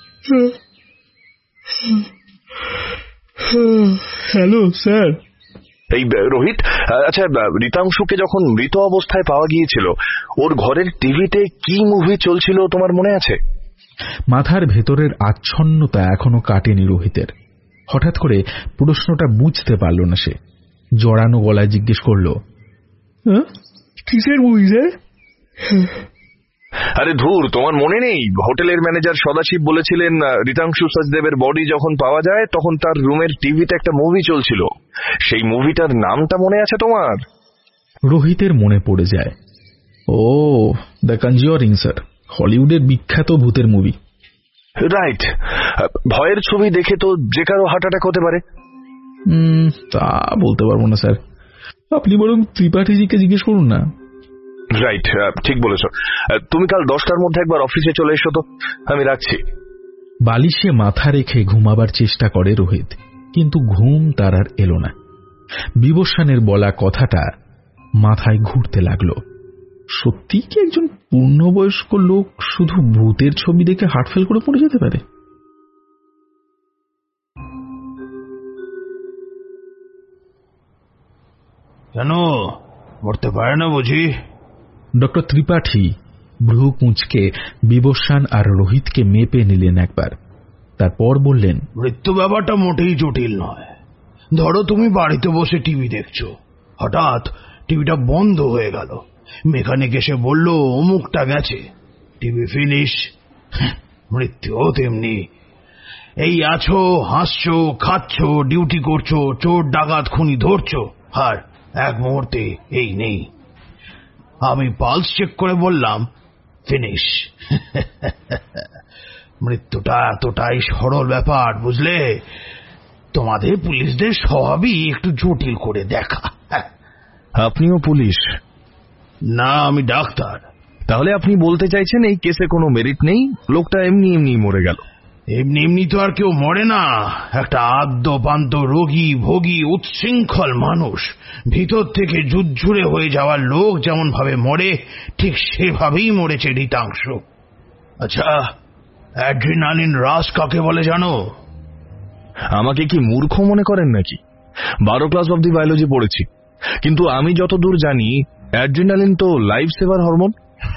Hello sir. এই রোহিত, আচ্ছা রীতাংশুকে যখন মৃত অবস্থায় পাওয়া গিয়েছিল ওর ঘরের টিভিতে কি মুভি চলছিল তোমার মনে আছে? মাথার ভেতরের আচ্ছন্নতা এখনো কাটেনি রোহিতের। হঠাৎ করে প্রশ্নটা বুঝতে পারল না সে। জড়ানো গলায় জিজ্ঞেস করল, কিসের মুভি স্যার? আরে ধুর, তোমার মনে নেই হোটেলের ম্যানেজার সদাশিব বলেছিলেন রিতাংশু সচদেবের বডি যখন পাওয়া যায় তখন তার রুমের টিভিতে একটা মুভি চলছিল, সেই মুভিটার নামটা মনে আছে তোমার? রোহিতের মনে পড়ে যায়, ও দ্য কনজিউরিং স্যার, হলিউডের বিখ্যাত ভূতের মুভি। রাইট। ভয়ের ছবি দেখে তো যে কারো হার্ট অ্যাটাক হতে পারে। তা বলতে পারবো না স্যার, আপনি বরং ত্রিপাঠীজিকে জিজ্ঞেস করুন না। রাইট, ঠিক বলেছ। তুমি কাল 10টার মধ্যে একবার অফিসে চলে এসো তো, আমি রাখছি। বালিশে মাথা রেখে ঘুমাবার চেষ্টা করে রোহিত, কিন্তু ঘুম তার আর এলো না। বিবস্বানের বলা কথাটা মাথায় ঘুরতে লাগলো। সত্যি কি একজন পূর্ণবয়স্ক লোক শুধু ভূতের ছবি দেখে হার্ট ফেল করে পড়ে যেতে পারে? কেন মরতে পারে না বুঝি? ডক্টর ত্রিপাঠী ভ্রু কুঁচকে বিবস্বান আর রোহিতকে মেপে নিলেন একবার, তারপর বললেন, মৃত্যু ব্যাপারটা মোটেই জটিল নয়। ধরো তুমি বাড়িতে বসে টিভি দেখছো, হঠাৎ টিভিটা বন্ধ হয়ে গেল, মেকানিক এসে বলল অমুকটা গেছে, টিভি ফিনিশ। মৃত্যুও তেমনি। এই আছো, হাসছো, খাচ্ছো, ডিউটি করছো, চোর ডাকাত খুনি ধরছো, আর এক মুহূর্তে এই নেই। আমি পালস চেক করে বললাম ফিনিশ। মৃত্যুটা এতটাই সরল ব্যাপার, বুঝলে? তোমাদের পুলিশদের স্বভাবই একটু জটিল করে দেখা। আপনিও পুলিশ? না, আমি ডাক্তার। তাহলে আপনি বলতে চাইছেন এই কেসে কোনো মেরিট নেই, লোকটা এমনি এমনি মরে গেল? এমনি এমনি তো আর কেউ মরে না। একটা আদ্যপান্ত রোগী ভোগী উচ্ছৃঙ্খল মানুষ, ভিতর থেকে জুজ্জুরে হয়ে যাওয়ার লোক যেমন ভাবে মরে, ঠিক সেভাবেই মরেছে রিতাংশু। আচ্ছা, অ্যাড্রিনালিন রাশ কাকে বলে জানো? আমাকে কি মূর্খ মনে করেন নাকি? 12 ক্লাস অব দি বায়োলজি পড়েছি, কিন্তু আমি যতদূর জানি অ্যাড্রিনালিন তো লাইফ সেভার হরমোন।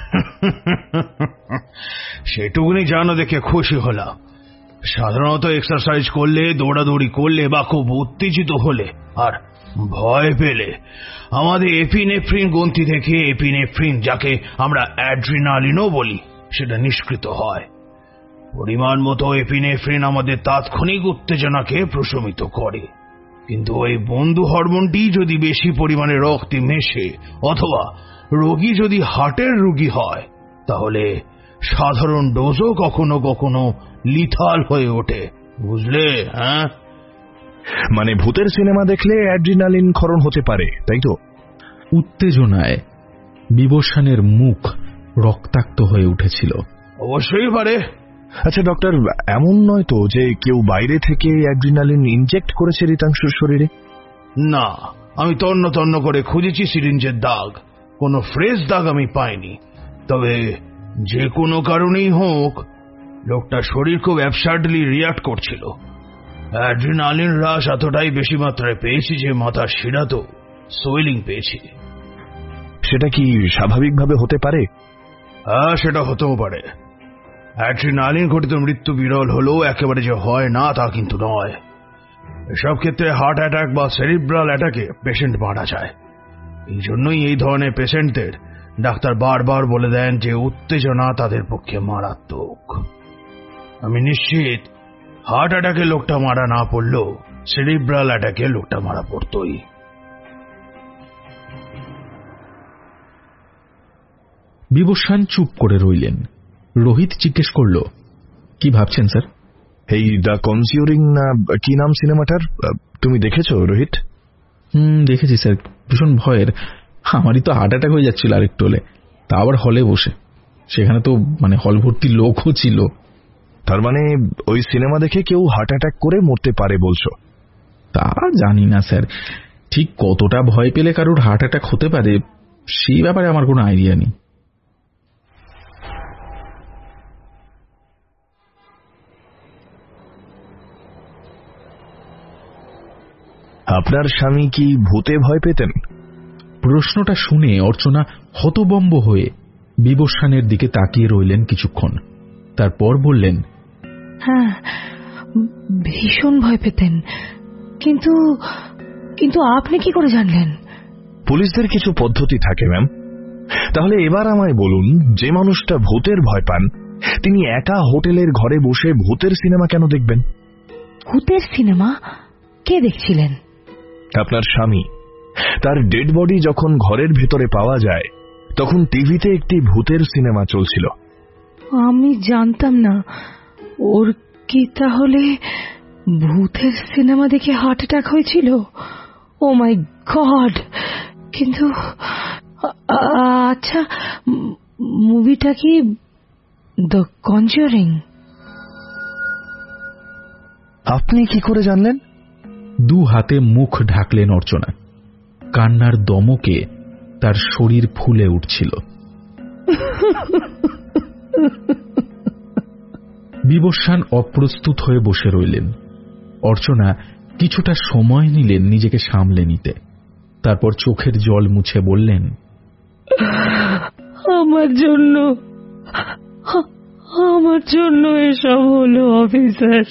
সেটুকুনি জানো দেখে খুশি হলাম। সাধারণত এক্সারসাইজ করলে, দৌড়াদৌড়ি করলে বা খুব উত্তেজিত হলে আর ভয় পেলে আমাদের এপিনেফ্রিন গ্রন্থি থেকে এপিনেফ্রিন, যাকে আমরা অ্যাড্রিনালিনও বলি, সেটা নিষ্কৃত হয়। পরিমাণ মতো এপিনেফ্রিন আমাদের তাৎক্ষণিক উত্তেজনাকে প্রশমিত করে, কিন্তু ওই বন্ধু হরমোনটি যদি বেশি পরিমাণে রক্তে মেশে অথবা রোগী যদি হার্টের রোগী হয়, তাহলে সাধারণ ডোজও কখনো কখনো লিথাল হয়ে ওঠে, বুঝলে? হ্যাঁ, মানে ভূতের সিনেমা দেখলে অ্যাড্রিনালিন ক্ষরণ হতে পারে, তাই তো? উত্তেজনায় বিবস্বানের মুখ রক্তাক্ত হয়ে উঠেছিল। অবশ্যই পারে। আচ্ছা ডক্টর, এমন নয় তো যে কেউ বাইরে থেকে অ্যাড্রিনালিন ইনজেক্ট করেছে রিতাংশুর শরীরে? না, আমি তন্ন তন্ন করে খুঁজেছি সিরিঞ্জের দাগ, কোনো ফ্রেশ দাগ আমি পাইনি। তবে যে কোনো কারণেই হোক, লোকটার শরীর খুব অ্যাবসার্ডলি রিয়াক্ট করছিল। অ্যাড্রিনালিন হ্রাস এতটাই বেশি মাত্রায় পেয়েছি যে মাথার শিরাতেও সোয়েলিং পেয়েছি। সেটা কি স্বাভাবিকভাবে হতে পারে? হ্যাঁ, সেটা হতেও পারে। অ্যাড্রিনালিন ঘটিত মৃত্যু বিরল হলেও একেবারে যে হয় না তা কিন্তু নয়। এসব ক্ষেত্রে হার্ট অ্যাটাক বা সেরিব্রাল অ্যাটাকে পেশেন্ট মারা যায়। এই জন্যই এই ধরনের পেশেন্টদের ডাক্তার বারবার বলে দেন যে উত্তেজনা তাদের পক্ষে মারাত্মক। আমি নিশ্চিত হার্ট অ্যাটাকে লোকটা মারা না পড়লেও সেরিব্রাল অ্যাটাকে লোকটা মারা পড়তই। বিবস্বান চুপ করে রইলেন। রোহিত জিজ্ঞেস করল, কি ভাবছেন স্যার? এই দ্য কনজিউরিং না কি নাম সিনেমাটার, তুমি দেখেছো রোহিত? দেখেছি স্যার, ভীষণ ভয়ের। আমারই তো হার্ট অ্যাটাক হয়ে যাচ্ছিল আরেকটু হলে, তা আবার হলে বসে। সেখানে তো মানে হল ভর্তি লোকও ছিল। তার মানে ওই সিনেমা দেখে কেউ হার্ট অ্যাটাক করে মরতে পারে বলছো? তা জানি না স্যার, ঠিক কতটা ভয় পেলে কারোর হার্ট অ্যাটাক হতে পারে সেই ব্যাপারে আমার কোনো আইডিয়া নেই। আপনার স্বামী কি ভূতে ভয় পেতেন? প্রশ্নটা শুনে অর্চনা হতবম্ব হয়ে বিবস্বানের দিকে তাকিয়ে রইলেন কিছুক্ষণ, তারপর বললেন, হ্যাঁ, ভীষণ ভয় পেতেন। কিন্তু কিন্তু আপনি কি করে জানলেন? পুলিশদের কিছু পদ্ধতি থাকে ম্যাম। তাহলে এবার আমায় বলুন, যে মানুষটা ভূতের ভয় পান তিনি একা হোটেলের ঘরে বসে ভূতের সিনেমা কেন দেখবেন? ভূতের সিনেমা কে দেখছিলেন? আপনার স্বামী। তার ডেড বডি যখন ঘরের ভেতরে পাওয়া যায় তখন টিভিতে একটি ভূতের সিনেমা চলছিল। আমি জানতাম না। ওর কি তাহলে ভূতের সিনেমা দেখে হার্ট অ্যাটাক হয়েছিল? Oh my god! কিন্তু আচ্ছা, মুভিটা কি দ্য কনজারিং? আপনি কি করে জানলেন? দু হাতে মুখ ঢাকলেন অর্চনা। কান্নার দমকে তার শরীর ফুলে উঠছিল। বিবস্বান অপ্রস্তুত হয়ে বসে রইলেন। অর্চনা কিছুটা সময় নিলেন নিজেকে সামলে নিতে। তারপর চোখের জল মুছে বললেন, আমার জন্য এসব হলো অফিসার।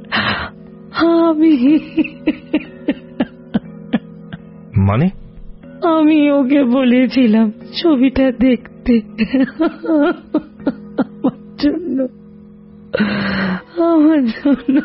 আমি ওকে বলেছিলাম ছবিটা দেখতে। আমার জন্য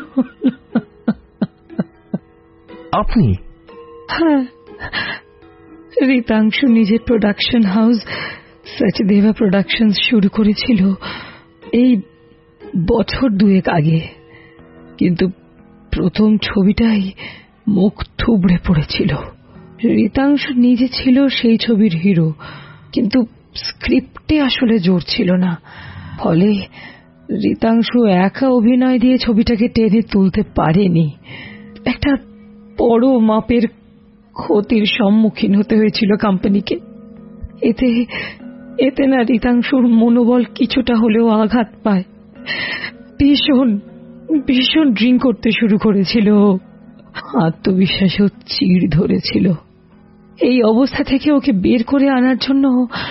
আপনি? হ্যাঁ, রিতাংশু নিজের প্রোডাকশন হাউস সচদেবা প্রোডাকশনস শুরু করেছিল এই বছর 2 আগে, কিন্তু প্রথম ছবিটাই মুখ থুবড়ে পড়েছিল। রিতাংশু নিজে ছিল সেই ছবির হিরো, কিন্তু স্ক্রিপ্টে আসলে জোর ছিল না। ফলে রিতাংশু একা অভিনয় দিয়ে ছবিটাকে টেনে তুলতে পারেনি। একটা বড় মাপের ক্ষতির সম্মুখীন হতে হয়েছিল কোম্পানিকে। এতে না রিতাংশুর মনোবল কিছুটা হলেও আঘাত পায়। ভীষণ ড্রিঙ্ক করতে শুরু করেছিল। আত্মবিশ্বাসেও চিড় ধরেছিল। এই অবস্থা থেকে ওকে বের করে আনার জন্য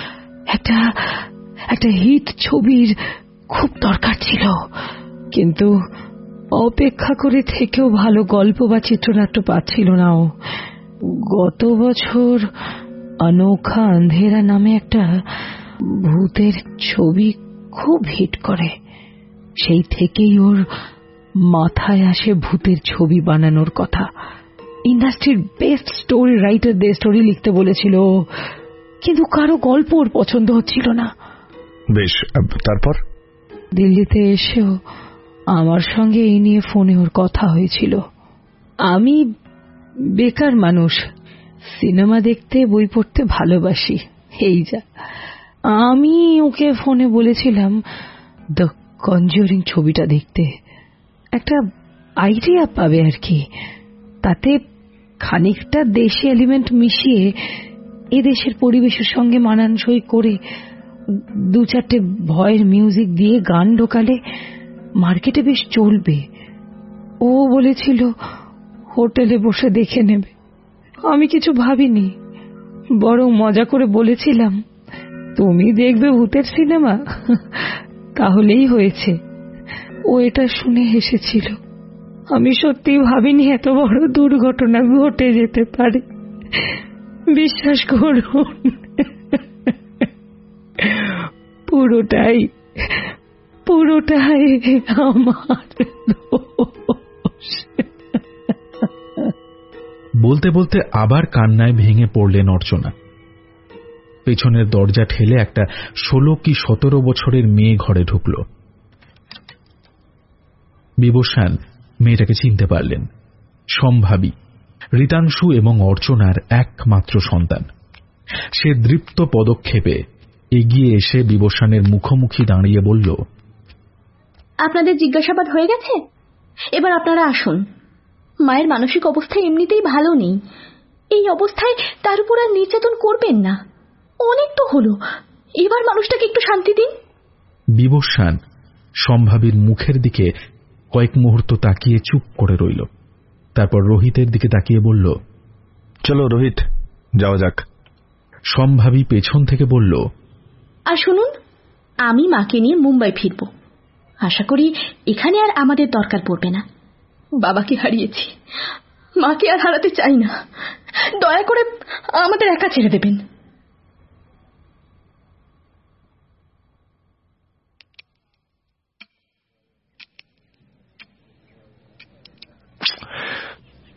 একটা হিট ছবির খুব দরকার ছিল, কিন্তু অপেক্ষা করে থেকেও ভালো গল্প বা চিত্রনাট্য পাচ্ছিল না ও। গত বছর অনোখা আন্ধেরা নামে একটা ভূতের ছবি খুব হিট করে। সেই থেকেই ওর মাথায় আসে ভূতের ছবি বানানোর কথা। ইন্ডাস্ট্রির বেস্ট স্টোরি রাইটারদের স্টোরি লিখতে বলেছিল, কিন্তু কারো গল্প ওর পছন্দ হচ্ছিল না। বেশ, তারপর? দিল্লিতে এসেও আমার সঙ্গে এই নিয়ে ফোনে ওর কথা হয়েছিল। আমি বেকার মানুষ, সিনেমা দেখতে বই পড়তে ভালোবাসি, এই যা। আমি ওকে ফোনে বলেছিলাম দ্য কনজারিং ছবিটা দেখতে। একটা আইডিয়া পাবে আর কি। তাতে খানিকটা দেশি এলিমেন্ট মিশিয়ে এদেশের পরিবেশের সঙ্গে মানানসই করে 2-4টে ভয়ের মিউজিক দিয়ে গান ঢোকালে মার্কেটে বেশ চলবে। ও বলেছিল হোটেলে বসে দেখে নেবে। আমি কিছু ভাবিনি, বরং মজা করে বলেছিলাম, তুমি দেখবে ভূতের সিনেমা, তাহলেই হয়েছে। ও এটা শুনে হেসেছিল। আমি সত্যি ভাবিনি এত বড় দুর্ঘটনা ঘটে যেতে পারে। বিশ্বাস করুন, পুরোটাই আমার দোষ। বলতে বলতে আবার কান্নায় ভেঙে পড়লেন অর্চনা। পেছনের দরজা ঠেলে একটা 16 কি 17 বছরের মেয়ে ঘরে ঢুকল। বিবস্বান মেয়েটাকে চিনতে পারলেন। সম্ভাবী, রিতাংশু এবং অর্চনার একমাত্র সন্তান। সে দৃপ্ত পদক্ষেপে এগিয়ে এসে বিবস্বানের মুখোমুখি দাঁড়িয়ে বলল, আপনাদের জিজ্ঞাসাবাদ হয়ে গেছে, এবার আপনারা আসুন। মায়ের মানসিক অবস্থা এমনিতেই ভালো নেই, এই অবস্থায় তার উপর আর নির্যাতন করবেন না। অনেক তো হলো, এবার মানুষটাকে একটু শান্তি দিন। বিবস্বান সম্ভাবীর মুখের দিকে কয়েক মুহূর্ত তাকিয়ে চুপ করে রইল। তারপর রোহিতের দিকে তাকিয়ে বলল, চলো রোহিত, যাওয়া যাক। সম্ভাবী পেছন থেকে বলল, আর শুনুন, আমি মাকে নিয়ে মুম্বাই ফিরব। আশা করি এখানে আর আমাদের দরকার পড়বে না। বাবাকে হারিয়েছি, মাকে আর হারাতে চাই না। দয়া করে আমাদের একা ছেড়ে দেবেন।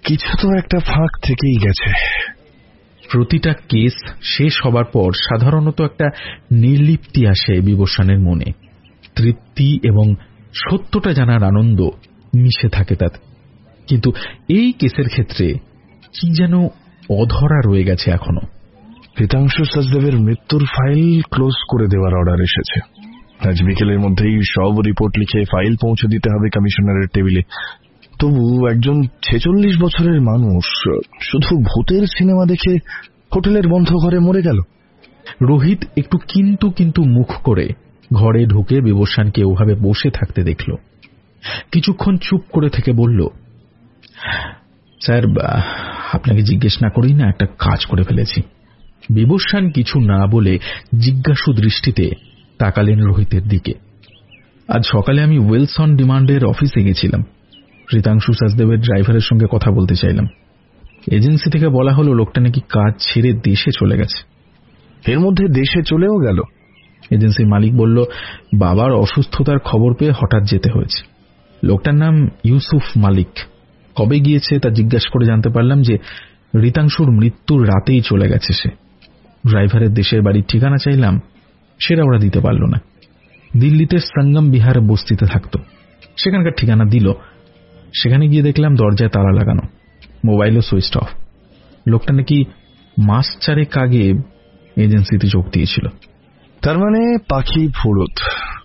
কিছু তো একটা ফাঁক থেকেই গেছে। প্রতিটা কেস শেষ হবার পর সাধারণত একটা নির্লিপ্তি আসে বিবস্বানের মনে। তৃপ্তি এবং সত্যটা জানার আনন্দ মিশে থাকে তাতে। কিন্তু এই কেসের ক্ষেত্রে কি যেন অধরা রয়ে গেছে এখনো। রিতাংশু সচদেবের মৃত্যুর ফাইল ক্লোজ করে দেওয়ার অর্ডার এসেছে। আজ বিকেলের মধ্যেই সব রিপোর্ট লিখে ফাইল পৌঁছে দিতে হবে কমিশনারের টেবিলে। তবু একজন 46 বছরের মানুষ শুধু ভূতের সিনেমা দেখে হোটেলের বন্ধ ঘরে মরে গেল। রোহিত একটু কিন্তু কিন্তু মুখ করে ঘরে ঢুকে বিবস্বানকে ওভাবে বসে থাকতে দেখল। কিছুক্ষণ চুপ করে থেকে বলল, স্যার, আপনাকে জিজ্ঞেস না করেই না একটা কাজ করে ফেলেছি। বিবস্বান কিছু না বলে জিজ্ঞাসু দৃষ্টিতে তাকালেন রোহিতের দিকে। আজ সকালে আমি ওয়েলস অন ডিমান্ডের অফিসে গেছিলাম। রিতাংশু সচদেবের ড্রাইভারের সঙ্গে কথা বলতে চাইলাম। এজেন্সি থেকে বলা হলো লোকটা নাকি কাজ ছেড়ে দেশে চলে গেছে। এর মধ্যে দেশে চলেও গেল? এজেন্সির মালিক বলল বাবার অসুস্থতার খবর পেয়ে হঠাৎ যেতে হয়েছে। লোকটার নাম ইউসুফ মালিক। কবে গিয়েছে তা জিজ্ঞাসা করে জানতে পারলাম যে রিতাংশুর মৃত্যুর রাতেই চলে গেছে সে। ড্রাইভারের দেশের বাড়ির ঠিকানা চাইলাম, সেটা ওরা দিতে পারল না। দিল্লিতে সঙ্গম বিহার বস্তিতে থাকত, সেখানকার ঠিকানা দিল। সেখানে গিয়ে দেখলাম দরজায় তালা লাগানো, মোবাইলও সুইচ অফ। লোকটা নাকি মাস 4 আগে এজেন্সিতে যোগ দিয়েছিল। তার মানে পাখি ফুরুত।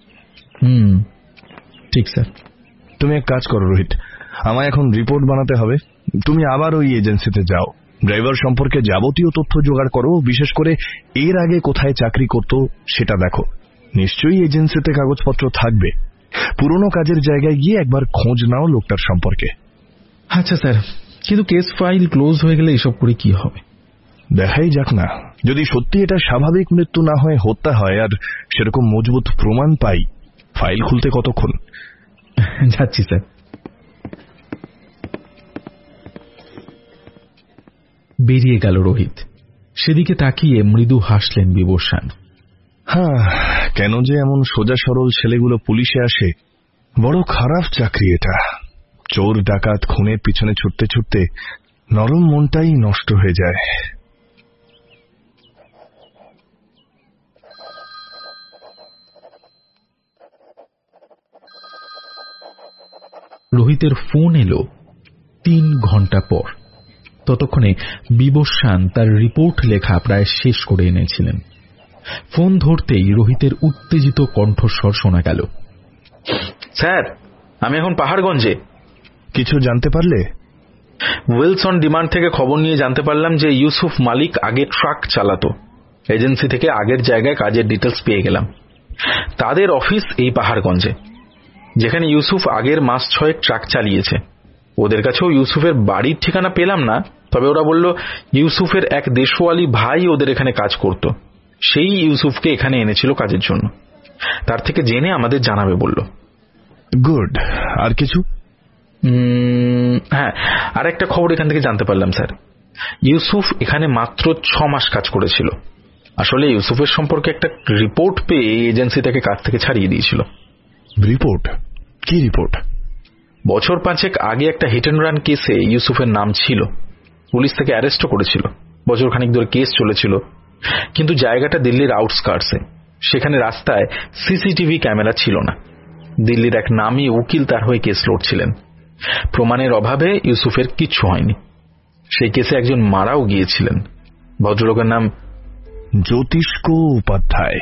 ঠিক স্যার। তুমি এক কাজ করো রোহিত, আমায় এখন রিপোর্ট বানাতে হবে। তুমি আবার ওই এজেন্সিতে যাও, ড্রাইভার সম্পর্কে যাবতীয় তথ্য জোগাড় করো। বিশেষ করে এর আগে কোথায় চাকরি করত সেটা দেখো। নিশ্চয়ই এজেন্সিতে কাগজপত্র থাকবে। পুরনো কাজের জায়গায় গিয়ে একবার খোঁজ নাও লোকটার সম্পর্কে। আচ্ছা স্যার, কিন্তু কেস ফাইল ক্লোজ হয়ে গেলে এসব করে কি হবে? দেখাই যাক না, যদি সত্যি এটা স্বাভাবিক মৃত্যু না হয় হত্যা হয় আর সেরকম মজবুত প্রমাণ পাই, ফাইল খুলতে কতক্ষণ? যাচ্ছি স্যার। বেরিয়ে গেল রোহিত। সেদিকে তাকিয়ে মৃদু হাসলেন বিবস্বান। হ্যাঁ, কেন যে এমন সোজা সরল ছেলেগুলো পুলিশে আসে? বড় খারাপ চাকরি এটা। চোর ডাকাত খুনের পিছনে ছুটতে ছুটতে নরম মনটাই নষ্ট হয়ে যায়। রোহিতের ফোন এলো 3 ঘন্টা পর। ততক্ষণে বিবস্বান তার রিপোর্ট লেখা প্রায় শেষ করে এনেছিলেন। ফোন ধরতেই রোহিতের উত্তেজিত কণ্ঠস্বর শোনা গেল। স্যার, আমি এখন পাহাড়গঞ্জে। কিছু জানতে পারলে? ওয়েলস অন ডিমান্ড থেকে খবর নিয়ে জানতে পারলাম যে ইউসুফ মালিক আগে ট্রাক চালাতো। এজেন্সি থেকে আগের জায়গায় কাজের ডিটেলস পেয়ে গেলাম। তাদের অফিস এই পাহাড়গঞ্জে, যেখানে ইউসুফ আগের মাস 6 ট্রাক চালিয়েছে। ওদের কাছেও ইউসুফের বাড়ির ঠিকানা পেলাম না, তবে ওরা বলল ইউসুফের এক দেশওয়ালি ভাই ওদের এখানে কাজ করত, সেই ইউসুফকে এখানে এনেছিল কাজের জন্য। তার থেকে জেনে আমাদের জানাবে বলল। গুড। আর কিছু? হ্যাঁ, আর একটা খবর এখান থেকে জানতে পারলাম স্যার। ইউসুফ এখানে মাত্র 6 মাস কাজ করেছিল। আসলে ইউসুফের সম্পর্কে একটা রিপোর্ট পেয়ে এজেন্সি তাকে কাজ থেকে ছাড়িয়ে দিয়েছিল। রিপোর্ট? কি রিপোর্ট? বছর 5 আগে একটা হিট অ্যান্ড রান কেসে ইউসুফের নাম ছিল। পুলিশ তাকে অ্যারেস্টও করেছিল। বছরখানিক ধরে কেস চলেছিল, কিন্তু জায়গাটা দিল্লির আউটস্কার্টসে। সেখানে রাস্তায় সিসিটিভি ক্যামেরা ছিল না। দিল্লির এক নামী উকিল তার হয়ে কেস লড়ছিলেন। প্রমাণের অভাবে ইউসুফের কিচ্ছু হয়নি। সেই কেসে একজন মারাও গিয়েছিলেন। ভদ্রলোকের নাম জ্যোতিষ্ক উপাধ্যায়।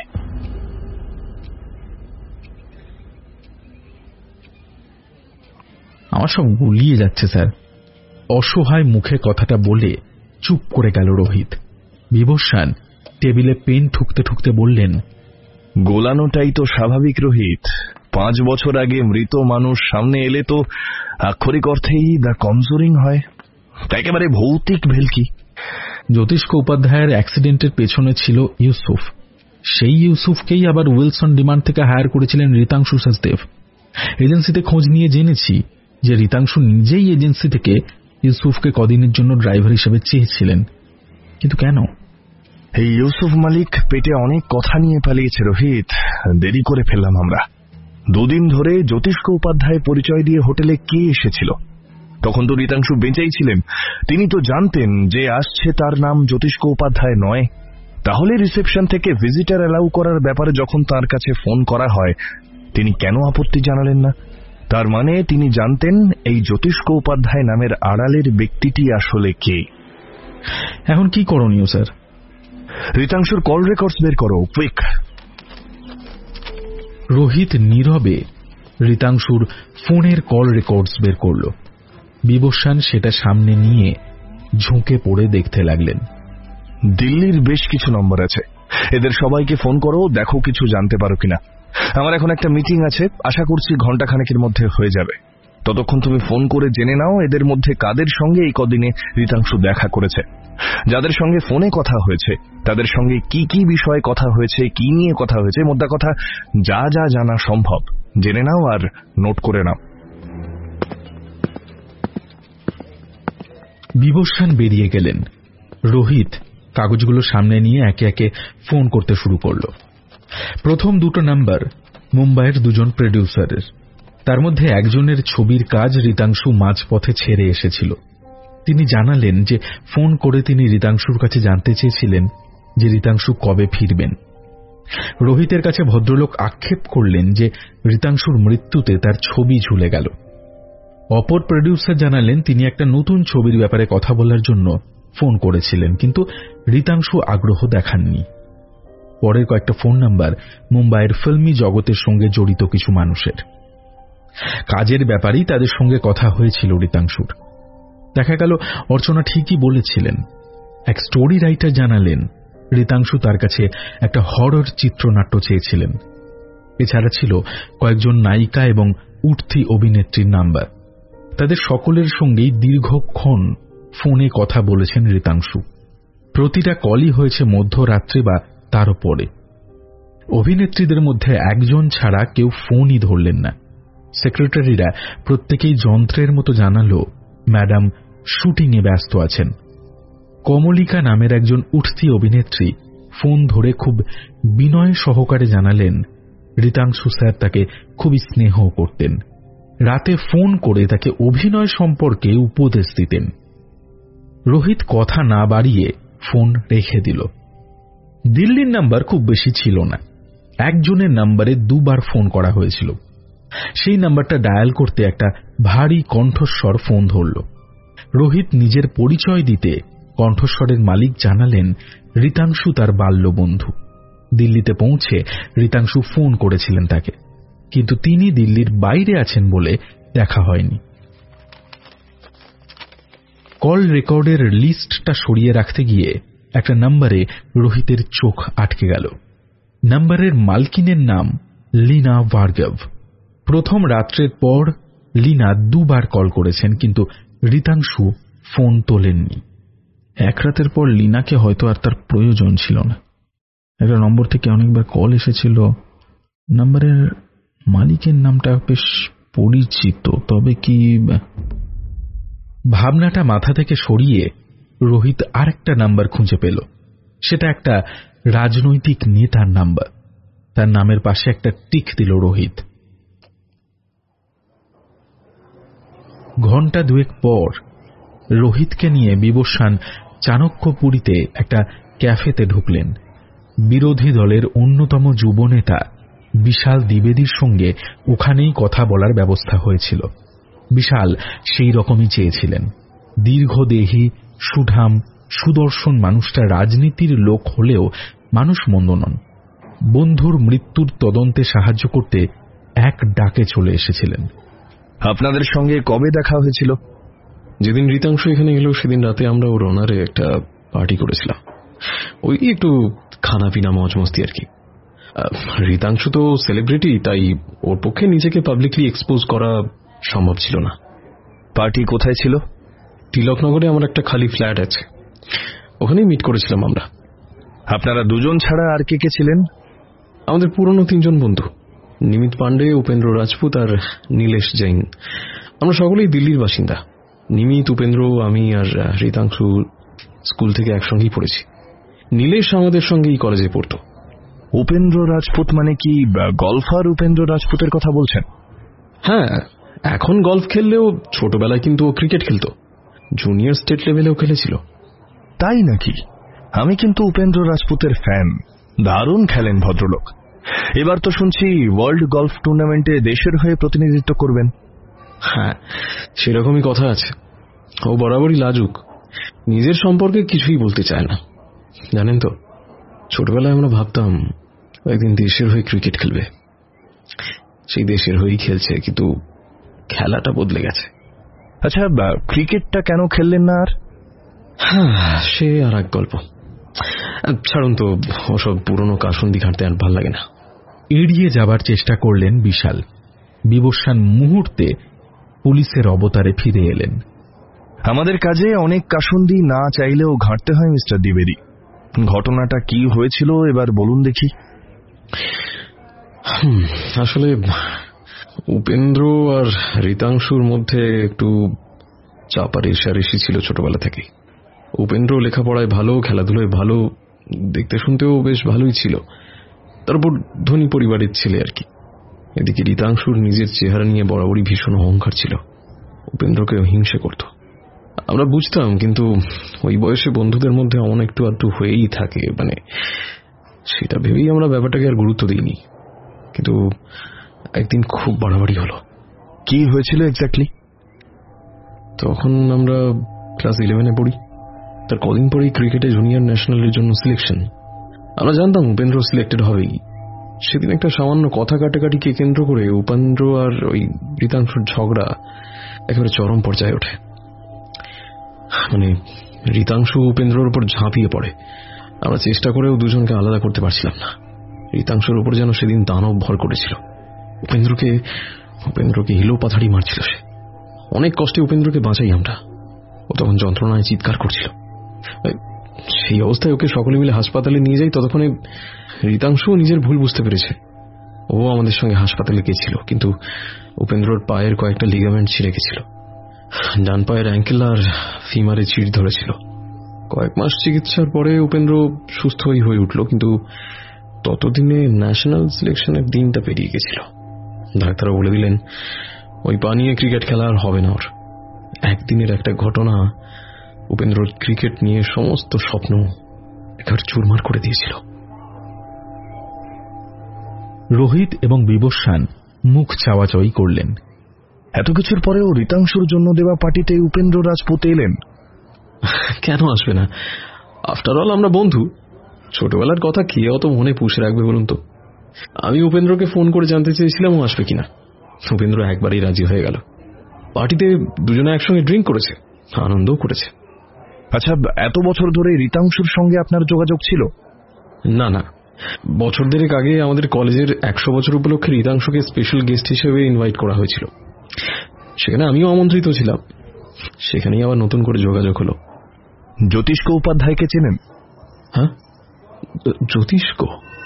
আমার সব গুলিয়ে যাচ্ছে স্যার। অসহায় মুখে কথাটা বলে চুপ করে গেল রোহিত। বিবস্বান টেবিলে পেন ঠুকতে ঠুকতে বললেন, গোলানোটাই তো স্বাভাবিক রোহিত। 5 বছর আগে মৃত মানুষ সামনে এলে তো আক্ষরিক অর্থেই দ্য কনজুরিং হয়। একেবারে ভৌতিক ভেলকি। জ্যোতিষ্ক উপাধ্যায়ের অ্যাক্সিডেন্টের পেছনে ছিল ইউসুফ। সেই ইউসুফকেই আবার উইলসন ডিমান্ড থেকে হায়ার করেছিলেন রিতাংশু সচদেব। এজেন্সিতে খোঁজ নিয়ে জেনেছি যে রিতাংশু নিজেই এজেন্সি থেকে ইউসুফকে কদিনের জন্য ড্রাইভার হিসেবে চেয়েছিলেন। কিন্তু কেন? এই ইউসুফ মালিক পেটে অনেক কথা নিয়ে পালিয়েছে রোহিত। দেরি করে ফেললাম আমরা। 2 দিন ধরে জ্যোতিষ্ক উপাধ্যায় পরিচয় দিয়ে হোটেলে কে এসেছিল? তখন তো রিতাংশু বেঁচেই ছিলেন। তিনি তো জানতেন যে আসছে তার নাম জ্যোতিষ্ক উপাধ্যায় নয়। তাহলে রিসেপশন থেকে ভিজিটার অ্যালাউ করার ব্যাপারে যখন তার কাছে ফোন করা হয়, তিনি কেন আপত্তি জানালেন না? তার মানে তিনি জানতেন এই জ্যোতিষ্ক উপাধ্যায় নামের আড়ালের ব্যক্তিটি আসলে কে। এখন কি করণীয় স্যার? রিতাংশুর কল রেকর্ডস বের করো, কুইক। রোহিত নীরবে রিতাংশুর ফোনের কল রেকর্ডস বের করল। বিবস্বান সেটা সামনে নিয়ে ঝুঁকে পড়ে দেখতে লাগলেন। দিল্লির বেশ কিছু নম্বর আছে, এদের সবাইকে ফোন করো, দেখো কিছু জানতে পারো কিনা। আমার এখন একটা মিটিং আছে, আশা করছি ঘন্টাখানেকের মধ্যে হয়ে যাবে। ততক্ষণ তুমি ফোন করে জেনে নাও এদের মধ্যে কাদের সঙ্গে এই কদিনে রিতাংশু দেখা করেছে। যাদের সঙ্গে ফোনে কথা হয়েছে তাদের সঙ্গে কি কি বিষয়ে কথা হয়েছে, কি নিয়ে কথা হয়েছে, মোদ্দা কথা যা যা জানা সম্ভব জেনে নাও আর নোট করে নাও। বিবস্বান বেরিয়ে গেলেন। রোহিত কাগজগুলো সামনে নিয়ে একে একে ফোন করতে শুরু করল। প্রথম দুটো নাম্বার মুম্বাইয়ের দুজন প্রডিউসারের। তার মধ্যে একজনের ছবির কাজ রিতাংশু মাঝপথে ছেড়ে এসেছিল। তিনি জানালেন যে ফোন করে তিনি রিতাংশুর কাছে জানতে চেয়েছিলেন যে রিতাংশু কবে ফিরবেন। রোহিতের কাছে ভদ্রলোক আক্ষেপ করলেন যে রিতাংশুর মৃত্যুতে তার ছবি ঝুলে গেল। অপর প্রডিউসার জানালেন তিনি একটা নতুন ছবির ব্যাপারে কথা বলার জন্য ফোন করেছিলেন, কিন্তু রিতাংশু আগ্রহ দেখাননি। পরের কয়েকটা ফোন নাম্বার মুম্বাইয়ের ফিল্মি জগতের সঙ্গে জড়িত কিছু মানুষের। কাজের ব্যাপারেই তাদের সঙ্গে কথা হয়েছিল রিতাংশুর। দেখা গেল অর্চনা ঠিকই বলেছিলেন। এক স্টোরি রাইটার জানালেন রিতাংশু তার কাছে একটা হরর চিত্রনাট্য চেয়েছিলেন। এছাড়া ছিল কয়েকজন নায়িকা এবং উঠতি অভিনেত্রীর নাম্বার। তাদের সকলের সঙ্গেই দীর্ঘক্ষণ ফোনে কথা বলেছেন রিতাংশু। প্রতিটা কলই হয়েছে মধ্যরাত্রে বা তারও পরে। অভিনেত্রীদের মধ্যে একজন ছাড়া কেউ ফোনই ধরলেন না। সেক্রেটারিরা প্রত্যেকেই যন্ত্রের মতো জানালো ম্যাডাম শুটিংয়ে ব্যস্ত আছেন। কমলিকা নামের একজন উঠতি অভিনেত্রী ফোন ধরে খুব বিনয় সহকারে জানালেন রিতাংশু স্যার তাকে খুবই স্নেহ করতেন। রাতে ফোন করে তাকে অভিনয় সম্পর্কে উপদেশ দিতেন। রোহিত কথা না বাড়িয়ে ফোন রেখে দিল। দিল্লির নাম্বার খুব বেশি ছিল না। একজনের নাম্বারে দুবার ফোন করা হয়েছিল। সেই নাম্বারটা ডায়াল করতে একটা ভারী কণ্ঠস্বর ফোন ধরল। রোহিত নিজের পরিচয় দিতে কণ্ঠস্বরের মালিক জানালেন রিতাংশু তার বাল্য বন্ধু। দিল্লিতে পৌঁছে রিতাংশু ফোন করেছিলেন তাকে, কিন্তু তিনি দিল্লির বাইরে আছেন বলে দেখা হয়নি। কল রেকর্ডের লিস্টটা সরিয়ে রাখতে গিয়ে একটা নাম্বারে রোহিতের চোখ আটকে গেল। নাম্বারের মালকিনের নাম লীনা ভার্গব। প্রথম রাত্রের পর লীনা দুবার কল করেছেন, কিন্তু রিতাংশু ফোন তোলেননি। এক রাতের পর লীনাকে হয়তো আর তার প্রয়োজন ছিল না। একটা নম্বর থেকে অনেকবার কল এসেছিল। নাম্বারের মালিকের নামটা বেশ পরিচিত, তবে কি? ভাবনাটা মাথা থেকে সরিয়ে রোহিত আরেকটা নাম্বার খুঁজে পেল। সেটা একটা রাজনৈতিক নেতার নাম্বার। তার নামের পাশে একটা টিক দিল রোহিত। ঘণ্টা দুয়েক পর রোহিতকে নিয়ে বিবস্বান চাণক্যপুরীতে একটা ক্যাফেতে ঢুকলেন। বিরোধী দলের অন্যতম যুবনেতা বিশাল দ্বিবেদীর সঙ্গে ওখানেই কথা বলার ব্যবস্থা হয়েছিল। বিশাল সেই রকমই চেয়েছিলেন। দীর্ঘদেহী, সুঠাম, সুদর্শন মানুষটা রাজনীতির লোক হলেও মানুষ মন্দ নন। বন্ধুর মৃত্যুর তদন্তে সাহায্য করতে এক ডাকে চলে এসেছিলেন। আপনাদের সঙ্গে কবে দেখা হয়েছিল? যেদিন রিতাংশু এখানে এলো সেদিন রাতে আমরা ওর অনারে একটা পার্টি করেছিলাম। ওই একটু খানা পিনা মজ মস্তি আর কি। রিতাংশু তো সেলিব্রিটি, তাই ওর পক্ষে নিজেকে পাবলিকলি এক্সপোজ করা সম্ভব ছিল না। পার্টি কোথায় ছিল? তিলকনগরে আমার একটা খালি ফ্ল্যাট আছে, ওখানেই মিট করেছিলাম আমরা। আপনারা দুজন ছাড়া আর কে কে ছিলেন? আমাদের পুরনো তিনজন বন্ধু, নিমিত পাণ্ডে, উপেন্দ্র রাজপুত আর নীলেশ জৈন। আমরা সকলেই দিল্লির বাসিন্দা। নিমিত, উপেন্দ্র, আমি আর রিতাংশু স্কুল থেকে একসঙ্গেই পড়েছি। নীলেশ আমাদের সঙ্গেই কলেজে পড়ত। উপেন্দ্র রাজপুত মানে কি গলফার উপেন্দ্র রাজপুতের কথা বলছেন? হ্যাঁ, এখন গলফ খেললেও ছোটবেলায় কিন্তু ও ক্রিকেট খেলতো, জুনিয়র স্টেট লেভেলেও খেলেছিল। তাই নাকি? আমি কিন্তু উপেন্দ্র রাজপুতের ফ্যান, দারুণ খেলেন ভদ্রলোক। এবার তো শুনছি ওয়ার্ল্ড গলফ টুর্নামেন্টে দেশের হয়ে প্রতিনিধিত্ব করবেন। হ্যাঁ, সেরকমই কথা আছে। ও বরাবরই লাজুক, নিজের সম্পর্কে কিছুই বলতে চায় না। জানেন তো, ছোটবেলায় আমরা ভাবতাম একদিন দেশের হয়ে ক্রিকেট খেলবে। সেই দেশের হয়েই খেলছে, কিন্তু খেলাটা বদলে গেছে। আচ্ছা, ক্রিকেটটা কেন খেললেন না আর? হ্যাঁ, সে আর এক গল্প। ছাড়ুন তো, ওসব পুরনো কাসুন্দি ঘাঁটতে আর ভাল লাগে না। এড়িয়ে যাবার চেষ্টা করলেন বিশাল। বিবস্বান মুহূর্তে পুলিশের অবতারে ফিরে এলেন। আমাদের কাজে অনেক কাসুন্দি না চাইলেও ঘাঁটতে হয় মিস্টার দ্বিবেদী। ঘটনাটা কি হয়েছিল এবার বলুন দেখি। আসলে উপেন্দ্র আর রিতাংশুর মধ্যে একটু চাপা রেশারেশি ছিল ছোটবেলা থেকে। উপেন্দ্র লেখাপড়ায় ভালো, খেলাধুলায় ভালো, দেখতে শুনতেও বেশ ভালোই ছিল। তারপর ধনী পরিবারের ছেলে আর কি। এদিকে রিতাংশুর নিজের চেহারা নিয়ে বরাবরই ভীষণ অহংকার ছিল, উপেন্দ্রকে হিংসে করত। আমরা বুঝতাম, কিন্তু ওই বয়সে বন্ধুদের মধ্যে অমন একটু আধটু হয়েই থাকে, মানে সেটা ভেবেই আমরা ব্যাপারটাকে আর গুরুত্ব দিইনি। কিন্তু একদিন খুব বাড়াবাড়ি হলো। কি হয়েছিল এক্স্যাক্টলি? তখন আমরা ক্লাস 11-এ পড়ি। তার কদিন পরেই ক্রিকেটে জুনিয়র ন্যাশনালের জন্য সিলেকশন। আমরা জানতাম উপেন্দ্র সিলেক্টেড হবেই। সেদিন একটা সামান্য কথা কাটাকাটিকে কেন্দ্র করে উপেন্দ্র আর ওই রিতাংশুর ঝগড়া একেবারে চরম পর্যায়ে ওঠে। মানে রিতাংশু উপেন্দ্রর উপর ঝাঁপিয়ে পড়ে। আমরা চেষ্টা করেও দুজনকে আলাদা করতে পারছিলাম না। রিতাংশুর উপর যেন সেদিন দানব ভর করেছিল। উপেন্দ্রকে হিলো পাথাড়ি মারছিল সে। অনেক কষ্টে উপেন্দ্রকে বাঁচাই আমরা। ও তখন যন্ত্রণায় চিৎকার করছিল। সেই অবস্থায় ওকে সকলে মিলে হাসপাতালে নিয়ে যাই। ততক্ষণে রিতাংশু নিজের ভুল বুঝতে পেরেছে। ও আমাদের সঙ্গে হাসপাতালে গেছিল, কিন্তু উপেন্দ্রর পায়ের কয়েকটা লিগামেন্ট ছিঁড়ে গেছিল। ডান পায়ের অ্যাঙ্কেল আর ফিমারে চিড় ধরেছিল। কয়েক মাস চিকিৎসার পরে উপেন্দ্র সুস্থই হয়ে উঠল, কিন্তু ততদিনে ন্যাশনাল সিলেকশনের দিনটা পেরিয়ে গেছিল। ডাক্তাররা বলে দিলেন ওই পা নিয়ে ক্রিকেট খেলা আর হবে না ওর। একদিনের একটা ঘটনা উপেন্দ্রর ক্রিকেট নিয়ে সমস্ত স্বপ্ন একেবারে চুরমার করে দিয়েছিল। রোহিত এবং বিবস্বান মুখ চাওয়াচাওয়ি করলেন। এত কিছুর পরেও রিতাংশুর জন্য দেওয়া পার্টিতে উপেন্দ্র রাজপুত এলেন? কেন আসবে না? আফটার অল আমরা বন্ধু। ছোটবেলার কথা কে অত মনে পুষে রাখবে বলুন তো? আমি উপেন্দ্রকে ফোন করে জানতে চেয়েছিলাম ও আসবে কিনা। উপেন্দ্র একবারই রাজি হয়ে গেল। পার্টিতে দুজনে একসঙ্গে ড্রিঙ্ক করেছে, আনন্দও করেছে। আচ্ছা, এত বছর ধরে রিতাংশুর সঙ্গে আপনার যোগাযোগ ছিল? না না, বছর দেড়েক আগে আমাদের কলেজের 100 বছর উপলক্ষে রিতাংশুকে স্পেশাল গেস্ট হিসেবে ইনভাইট করা হয়েছিল। সেখানে আমিও আমন্ত্রিত ছিলাম। সেখানেই আবার নতুন করে যোগাযোগ হলো। জ্যোতিষ্ক উপাধ্যায়কে চেনেন? হ্যাঁ, জ্যোতিষ্ক?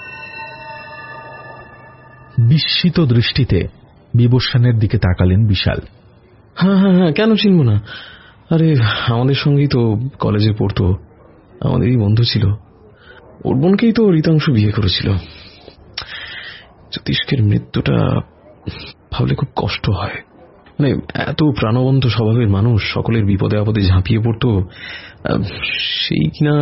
বিস্মিত দৃষ্টিতে বিবস্বানের দিকে তাকালেন বিশাল। হ্যাঁ হ্যাঁ হ্যাঁ, কেন চিনব না? আরে আমাদের সঙ্গেই তো কলেজে পড়তো, আমাদেরই বন্ধু ছিল। ওর বোনকেই তো রিতাংশু বিয়ে করেছিল। জ্যোতিষ্কের মৃত্যুটা ভাবলে খুব কষ্ট হয়। মানে এত প্রাণবন্ত স্বভাবের মানুষ, সকলের বিপদে আপদে ঝাঁপিয়ে পড়তো, সেই কিনা।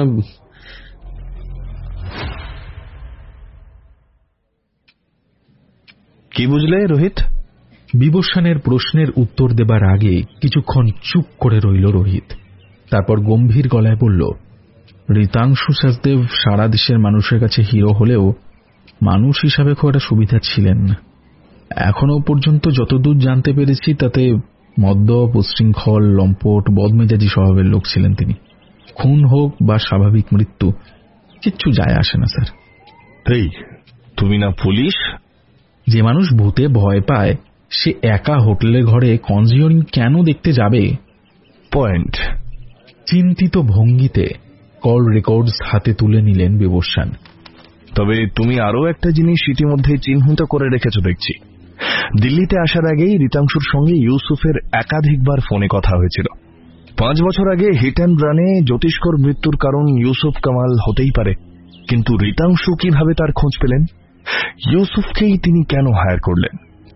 কি বুঝলে রোহিত? বিবস্বানের প্রশ্নের উত্তর দেবার আগে কিছুক্ষণ চুপ করে রইল রোহিত। তারপর গম্ভীর গলায় বলল, রিতাংশু সচদেব সারা দেশের মানুষের কাছে হিরো হলেও মানুষ হিসাবে খুব একটা সুবিধা ছিলেন না। এখনো পর্যন্ত যতদূর জানতে পেরেছি তাতে মদ্যপ, উচ্ছৃঙ্খল, লম্পট, বদমেজাজি স্বভাবের লোক ছিলেন তিনি। খুন হোক বা স্বাভাবিক মৃত্যু, কিচ্ছু যায় আসে না স্যার। এই তুমি না পুলিশ? যে মানুষ ভূতে ভয় পায় সে একা হোটেলের ঘরে কনজিউরিং কেন দেখতে যাবে? পয়েন্ট। চিন্তিত ভঙ্গিতে কল রেকর্ডস হাতে তুলে নিলেন বিবস্বান। তবে তুমি আরো একটা জিনিস ইতিমধ্যে চিহ্নিত করে রেখেছ দেখছি। দিল্লিতে আসার আগেই রিতাংশুর সঙ্গে ইউসুফের একাধিকবার ফোনে কথা হয়েছিল। 5 বছর আগে হিট অ্যান্ড রানে জ্যোতিষ্কর মৃত্যুর কারণ ইউসুফ কামাল হতেই পারে, কিন্তু রিতাংশু কিভাবে তার খোঁজ পেলেন? ইউসুফকেই তিনি কেন হায়ার করলেন?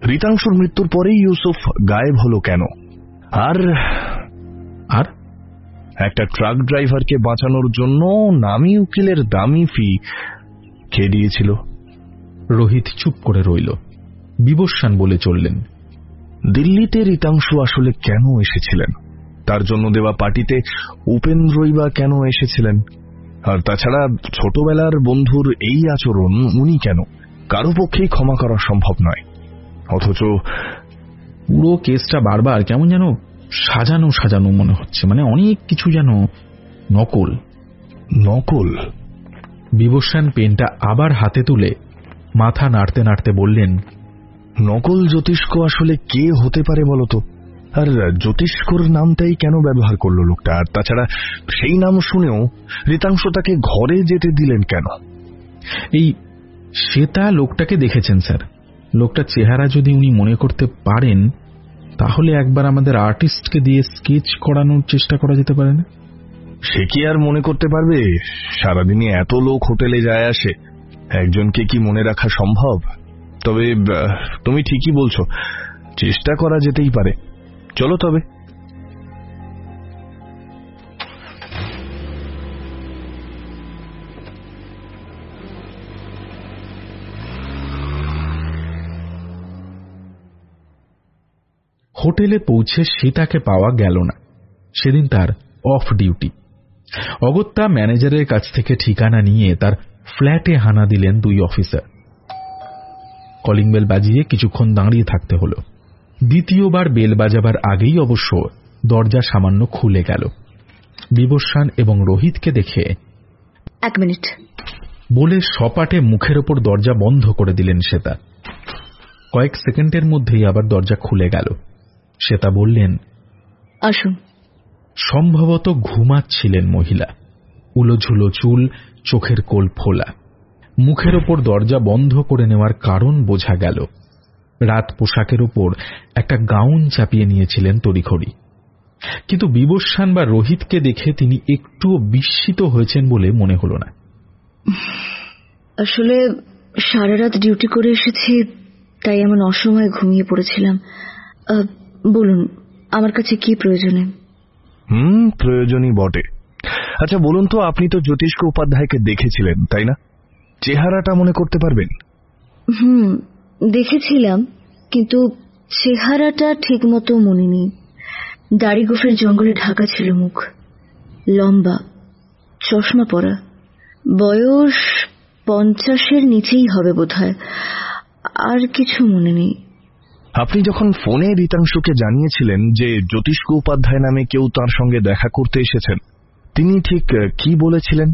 রিতাংশুর মৃত্যুর পরেই ইউসুফ গায়েব হলো কেন? আর আর একটা ট্রাক ড্রাইভারকে বাঁচানোর জন্য নামী উকিলের দামি ফি কে দিয়েছিল? রোহিত চুপ করে রইল। বিবস্বান বলে চললেন, দিল্লিতে রিতাংশু আসলে কেন এসেছিলেন? তার জন্য দেওয়া পার্টিতে উপেন্দ্রই বা কেন এসেছিলেন? আর তাছাড়া ছোটবেলার বন্ধুর এই আচরণ উনি কেন? কারো পক্ষেই ক্ষমা করা সম্ভব নয়। অথচ পুরো কেসটা বারবার কেমন যেন সাজানো সাজানো মনে হচ্ছে, মানে অনেক কিছু যেন নকল নকল। বিবস্বান পেনটা আবার হাতে তুলে মাথা নাড়তে নাড়তে বললেন, নকল জ্যোতিষ্ক আসলে কে হতে পারে বলতো? আর জ্যোতিষ্কর নামটাই কেন ব্যবহার করলো লোকটা? আর তাছাড়া সেই নাম শুনেও রিতাংশু তাকে ঘরে যেতে দিলেন কেন? এই শ্বেতা লোকটাকে দেখেছেন স্যার। লোকটার চেহারা যদি উনি মনে করতে পারেন তাহলে একবার আমাদের আর্টিস্টকে দিয়ে স্কেচ করানোর চেষ্টা করা যেতে পারে না? সে কি আর মনে করতে পারবে? সারাদিনে এত লোক হোটেলে যায় আসে, একজনকে কি মনে রাখা সম্ভব? তবে তুমি ঠিকই বলছো, চেষ্টা করা যেতেই পারে। চলো তবে। হোটেলে পৌঁছে সীতাকে পাওয়া গেল না। সেদিন তার অফ ডিউটি। অগত্যা ম্যানেজারের কাছ থেকে ঠিকানা নিয়ে তার ফ্ল্যাটে হানা দিলেন দুই অফিসার। কলিং বেল বাজিয়ে কিছুক্ষণ দাঁড়িয়ে থাকতে হলো। দ্বিতীয়বার বেল বাজাবার আগেই অবশ্য দরজা সামান্য খুলে গেল। বিবস্বান এবং রোহিতকে দেখে 1 মিনিট বলে সপাটে মুখের ওপর দরজা বন্ধ করে দিলেন শ্বেতা। কয়েক সেকেন্ডের মধ্যেই আবার দরজা খুলে গেল। শ্বেতা বললেন, আসুন। সম্ভবত ঘুমাচ্ছিলেন মহিলা। উলোঝুলো চুল, চোখের কোল ফোলা। মুখের ওপর দরজা বন্ধ করে নেওয়ার কারণ বোঝা গেল। রাত পোশাকের উপর একটা গাউন চাপিয়ে নিয়েছিলেন তড়িঘড়ি। কিন্তু বিবস্বান বা রোহিতকে দেখে তিনি একটুও বিস্মিত হয়েছেন বলে মনে হল না। আসলে সারা রাত ডিউটি করে এসেছি, তাই এমন অসময়ে ঘুমিয়ে পড়েছিলাম। বলুন, আমার কাছে কি প্রয়োজনে? প্রয়োজনই বটে। আচ্ছা বলুন তো, আপনি তো জ্যোতিষ্ক উপাধ্যায়কে দেখেছিলেন তাই না? চেহারাটা মনে করতে পারবেন? দেখেছিলাম, কিন্তু চেহারাটা ঠিক মতো মনে নেই। দাড়ি গোফের জঙ্গলে ঢাকা ছিল মুখ, লম্বা, চশমা পরা, বয়স 50-এর নিচেই হবে বোধহয়। আর কিছু মনে নেই। আপনি যখন ফোনে রিতাংশুকে জানিয়েছিলেন যে জ্যোতিষ্ক উপাধ্যায় নামে কেউ তার সঙ্গে দেখা করতে এসেছেন, তিনি ঠিক কি বলেছিলেন?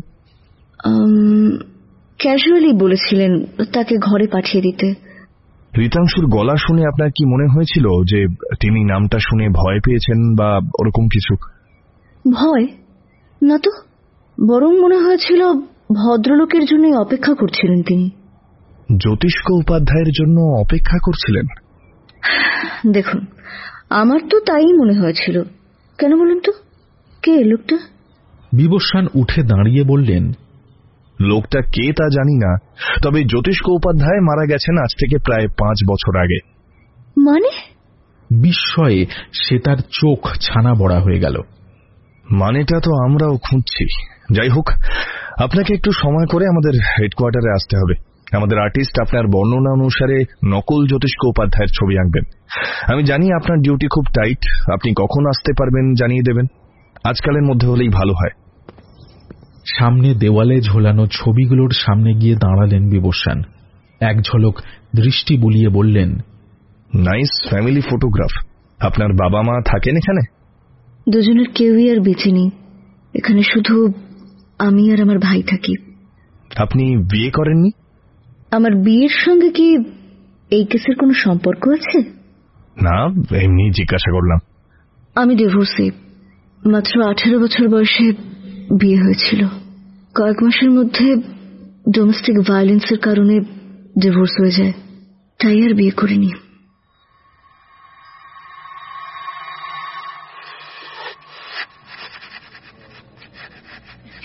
ক্যাজুয়ালি বলেছিলেন তাকে ঘরে পাঠিয়ে দিতে। রিতাংশুর গলা শুনে আপনার কি মনে হয়েছিল যে তিনি নামটা শুনে ভয় পেয়েছেন বা ওরকম কিছু? ভয় না তো, বরং মনে হয়েছিল ভদ্রলোকের জন্য অপেক্ষা করছিলেন তিনি। জ্যোতিষ্ক উপাধ্যায়ের জন্য অপেক্ষা করছিলেন? দেখুন, আমার তো তাই মনে হয়েছিল। কেন বলুন তো, কে লোকটা? বিবস্বান উঠে দাঁড়িয়ে বললেন, লোকটা কে তা জানি না, তবে জ্যোতিষ্ক উপাধ্যায় মারা গেছেন আজ থেকে প্রায় 5 বছর আগে। মানে? বিস্ময়ে সে তার চোখ ছানা বড়া হয়ে গেল। মানেটা তো আমরাও খুঁজছি। যাই হোক, আপনাকে একটু সময় করে আমাদের হেডকোয়ার্টারে আসতে হবে। আমাদের আর্টিস্ট আপনার বর্ণনা অনুসারে নকল জ্যোতিষ্ক উপাধ্যায়ের ছবি আঁকবেন। আমি জানি আপনার ডিউটি খুব টাইট, আপনি কখন আসতে পারবেন জানিয়ে দেবেন। আজকালের মধ্যে হলেই ভালো হয়। সামনে দেওয়ালে ঝোলানো ছবিগুলোর সামনে গিয়ে দাঁড়ালেন বিবস্বান। এক ঝলক দৃষ্টি বুলিয়ে বললেন, নাইস ফ্যামিলি ফটোগ্রাফ। আপনার বাবা মা থাকেন এখানে? দুজনের কেউই আর বেঁচে নেই। এখানে শুধু আমি আর আমার ভাই থাকি। আপনি বিয়ে করেননি? আমার বিয়ের সঙ্গে কি এই কেসের কোনো সম্পর্ক আছে? না, এমনি জিজ্ঞাসা করলাম। আমি ডিভোর্সি। মাত্র 18 বছর বয়সে বিয়ে হয়েছিল। কয়েক মাসের মধ্যে ডোমেস্টিক ভায়োলেন্সের কারণে ডিভোর্স হয়ে যায়, তাই আর বিয়ে করিনি।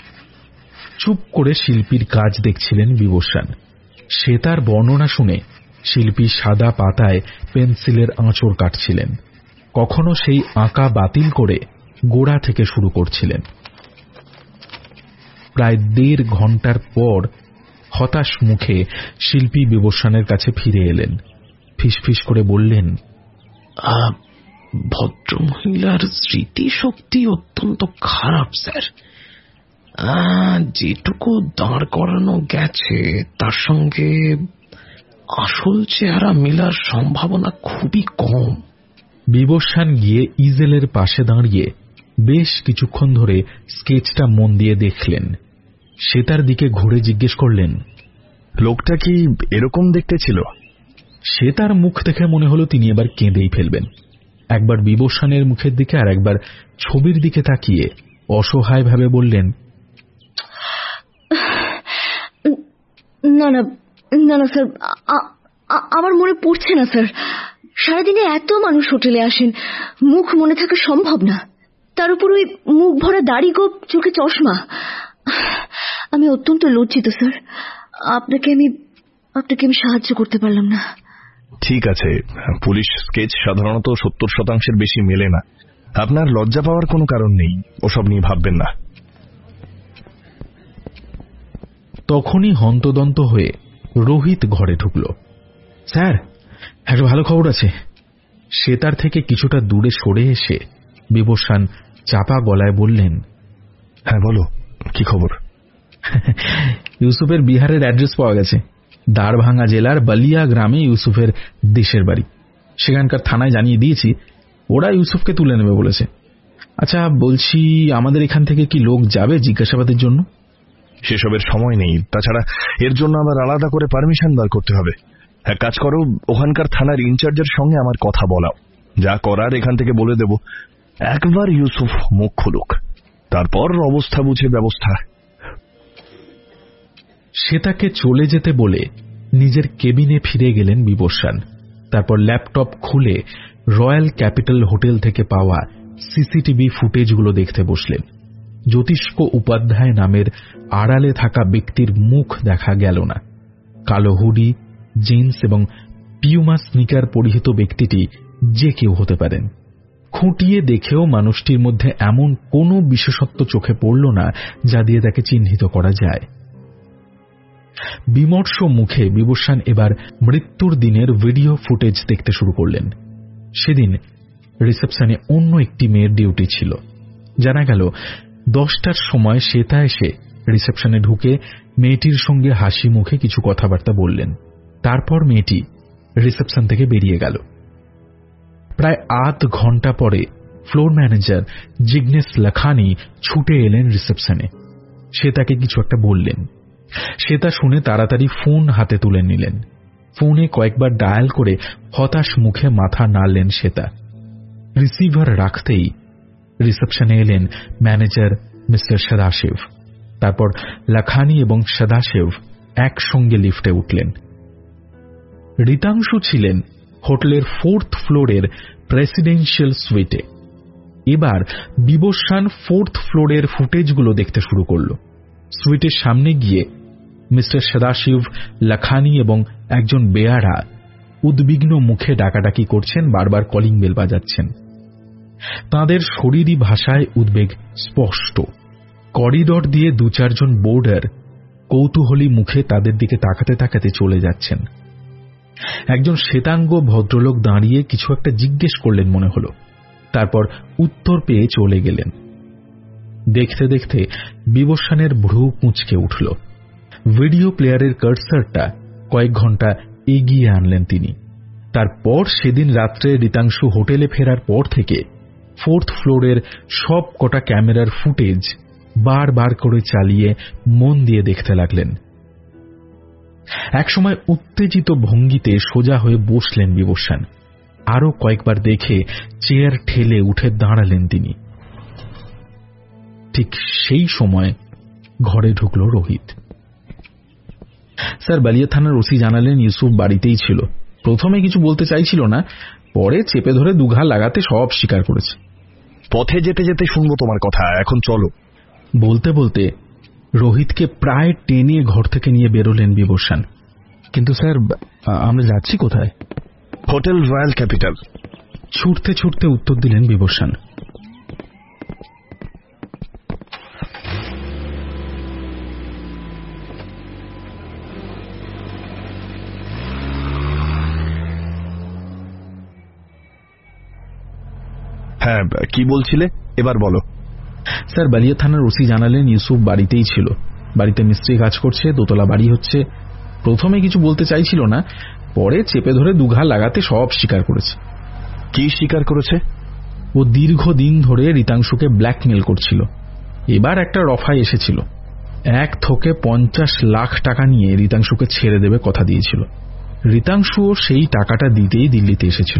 চুপ করে শিল্পীর কাজ দেখছিলেন বিবস্বান। সে তার বর্ণনা শুনে শিল্পী সাদা পাতায় পেন্সিলের আঁচড় কাটছিলেন, কখনো সেই আঁকা বাতিল করে গোড়া থেকে শুরু করছিলেন। প্রায় 1.5 ঘন্টার পর হতাশ মুখে শিল্পী বিবস্বানের কাছে ফিরে এলেন। ফিসফিস করে বললেন, ভদ্রমহিলার স্মৃতিশক্তি অত্যন্ত খারাপ স্যার। যেটুকু দাঁড় করানো গেছে তার সঙ্গে আসল চেহারা মেলার সম্ভাবনা খুবই কম। বিবস্বান গিয়ে ইজেলের পাশে দাঁড়িয়ে বেশ কিছুক্ষণ ধরে স্কেচটা মন দিয়ে দেখলেন। সে তার দিকে ঘুরে জিজ্ঞেস করলেন, লোকটা কি এরকম দেখতে ছিল? সে তার মুখ দেখে মনে হলো তিনি এবার কেঁদেই ফেলবেন। একবার বিবস্বানের মুখের দিকে আর একবার ছবির দিকে তাকিয়ে অসহায়ভাবে বললেন, না না না না স্যার, আমার মনে পড়ছে না স্যার। সারাদিনে এত মানুষ হোটেলে আসেন, মুখ মনে থাকা সম্ভব না। তার উপর ওই মুখ ভরা দাড়ি গোঁফ, চোখে চশমা। আমি অত্যন্ত লজ্জিত স্যার। আপনাকে আমি সাহায্য করতে পারলাম না। ঠিক আছে, পুলিশ স্কেচ সাধারণত 70% বেশি মেলে না। আপনার লজ্জা পাওয়ার কোনো কারণ নেই, ওসব নিয়ে ভাববেন না। তখনই হন্তদন্ত হয়ে রোহিত ঘরে ঢুকল। স্যার, একটা ভালো খবর আছে। সে তার থেকে কিছুটা দূরে সরে এসে বিবস্বান চাপা গলায় বললেন, হ্যাঁ বলো, কি খবর? ইউসুফের বিহারের অ্যাড্রেস পাওয়া গেছে। দারভাঙ্গা জেলার বালিয়া গ্রামে ইউসুফের দেশের বাড়ি। সেখানকার থানায় জানিয়ে দিয়েছি, ওরা ইউসুফকে তুলে নেবে বলেছে। আচ্ছা বলছি, আমাদের এখান থেকে কি লোক যাবে জিজ্ঞাসাবাদের জন্য? সেসবের সময় নেই, তাছাড়া এর জন্য আবার আলাদা করে পারমিশন বার করতে হবে। এক কাজ করো, ওখানকার থানার ইনচার্জের সঙ্গে আমার কথা বলাও, যা করার এখান থেকে বলে দেব। একবার ইউসুফ মুখ খুলুক, তারপর অবস্থা বুঝে ব্যবস্থা। সে তাকে চলে যেতে বলে নিজের কেবিনে ফিরে গেলেন বিবস্বান। তারপর ল্যাপটপ খুলে রয়্যাল ক্যাপিটাল হোটেল থেকে পাওয়া সিসিটিভি ফুটেজগুলো দেখতে বসলেন। জ্যোতিষ্ক উপাধ্যায় নামের আড়ালে থাকা ব্যক্তির মুখ দেখা গেল না। কালো হুডি, জিন্স এবং পিউমা স্নিকার পরিহিত ব্যক্তিটি যে কেউ হতে পারেন। খুঁটিয়ে দেখেও মানুষটির মধ্যে এমন কোনো বিশেষত্ব চোখে পড়ল না যা দিয়ে তাকে চিহ্নিত করা যায়। বিমর্ষ মুখে বিবস্বান এবার মৃত্যুর দিনের ভিডিও ফুটেজ দেখতে শুরু করলেন। সেদিন রিসেপশনে অন্য একটি মেয়ের ডিউটি ছিল। জানা গেল 10টার সময় শ্বেতা এসে রিসেপশনে ঢুকে মেয়েটির সঙ্গে হাসি মুখে কিছু কথাবার্তা বললেন। তারপর মেয়েটি রিসেপশন থেকে বেরিয়ে গেল। প্রায় আধ ঘন্টা পরে ফ্লোর ম্যানেজার জিগ্নেশ লাখানি ছুটে এলেন রিসেপশনে। সে তাকে কিছু একটা বললেন। সে তা শুনে তাড়াতাড়ি ফোন হাতে তুলে নিলেন। ফোনে কয়েকবার ডায়াল করে হতাশ মুখে মাথা নাড়লেন শ্বেতা। রিসিভার রাখতেই রিসেপশনে এলেন ম্যানেজার মিস্টার সদাশিব। তারপর লাখানি এবং সদাশিব একসঙ্গে লিফটে উঠলেন। রিতাংশু ছিলেন হোটেলের 4th ফ্লোরের প্রেসিডেন্সিয়াল সুইটে। এবার বিবস্বান 4th ফ্লোরের ফুটেজগুলো দেখতে শুরু করল। সুইটের সামনে গিয়ে মিস্টার সদাশিব, লাখানি এবং একজন বেয়ারা উদ্বিগ্ন মুখে ডাকাডাকি করছেন, বারবার কলিং বেল বাজাচ্ছেন। তাঁদের শরীরী ভাষায় উদ্বেগ স্পষ্ট। করিডর দিয়ে 2-4 জন বোর্ডার কৌতূহলী মুখে তাদের দিকে তাকাতে তাকাতে চলে যাচ্ছেন। একজন শ্বেতাঙ্গ ভদ্রলোক দাঁড়িয়ে কিছু একটা জিজ্ঞেস করলেন মনে হল, তারপর উত্তর পেয়ে চলে গেলেন। দেখতে দেখতে বিবস্বানের ভ্রু কুঁচকে উঠল। ভিডিও প্লেয়ারের কার্সারটা কয়েক ঘন্টা এগিয়ে আনলেন তিনি। তারপর সেদিন রাত্রে রিতাংশু হোটেলে ফেরার পর থেকে 4th ফ্লোরের সব কটা ক্যামেরার ফুটেজ বারবার করে চালিয়ে মন দিয়ে দেখতে লাগলেন। একসময় উত্তেজিত ভঙ্গিতে সোজা হয়ে বসলেন বিবস্বান। আরো কয়েকবার দেখে চেয়ার ঠেলে উঠে দাঁড়ালেন তিনি। ঠিক সেই সময় ঘরে ঢুকল রোহিত। স্যার, বালিয়া থানার ওসি জানালেন ইউসুফ বাড়িতেই ছিল। প্রথমে কিছু বলতে চাইছিল না, পরে চেপে ধরে দুঘা লাগাতে সব স্বীকার করেছে। পথে যেতে যেতে শুনবো তোমার কথা, এখন চলো। বলতে বলতে রোহিতকে প্রায় টেনে ঘর থেকে নিয়ে বেরোলেন বিবস্বান। কিন্তু স্যার আমরা যাচ্ছি কোথায়? Hotel royal capital. ছুটতে ছুটতে উত্তর দিলেন বিবস্বান। হ্যাঁ, কি বলছিলে এবার বলো। স্যার, বালিয়া থানার ওসি জানালেন ইউসুফ বাড়িতেই ছিল, বাড়িতে মিস্ত্রি কাজ করছে, দোতলা বাড়ি হচ্ছে। প্রথমে কিছু বলতে চাইছিল না, পরে চেপে ধরে দুঘা লাগাতে সব স্বীকার করেছে। কি স্বীকার করেছে? ও দীর্ঘদিন ধরে রিতাংশুকে ব্ল্যাকমেল করছিল। এবার একটা রফায় এসেছিল, এক থোকে 50 লাখ টাকা নিয়ে রিতাংশুকে ছেড়ে দেবে কথা দিয়েছিল। রিতাংশুও সেই টাকাটা দিতেই দিল্লিতে এসেছিল।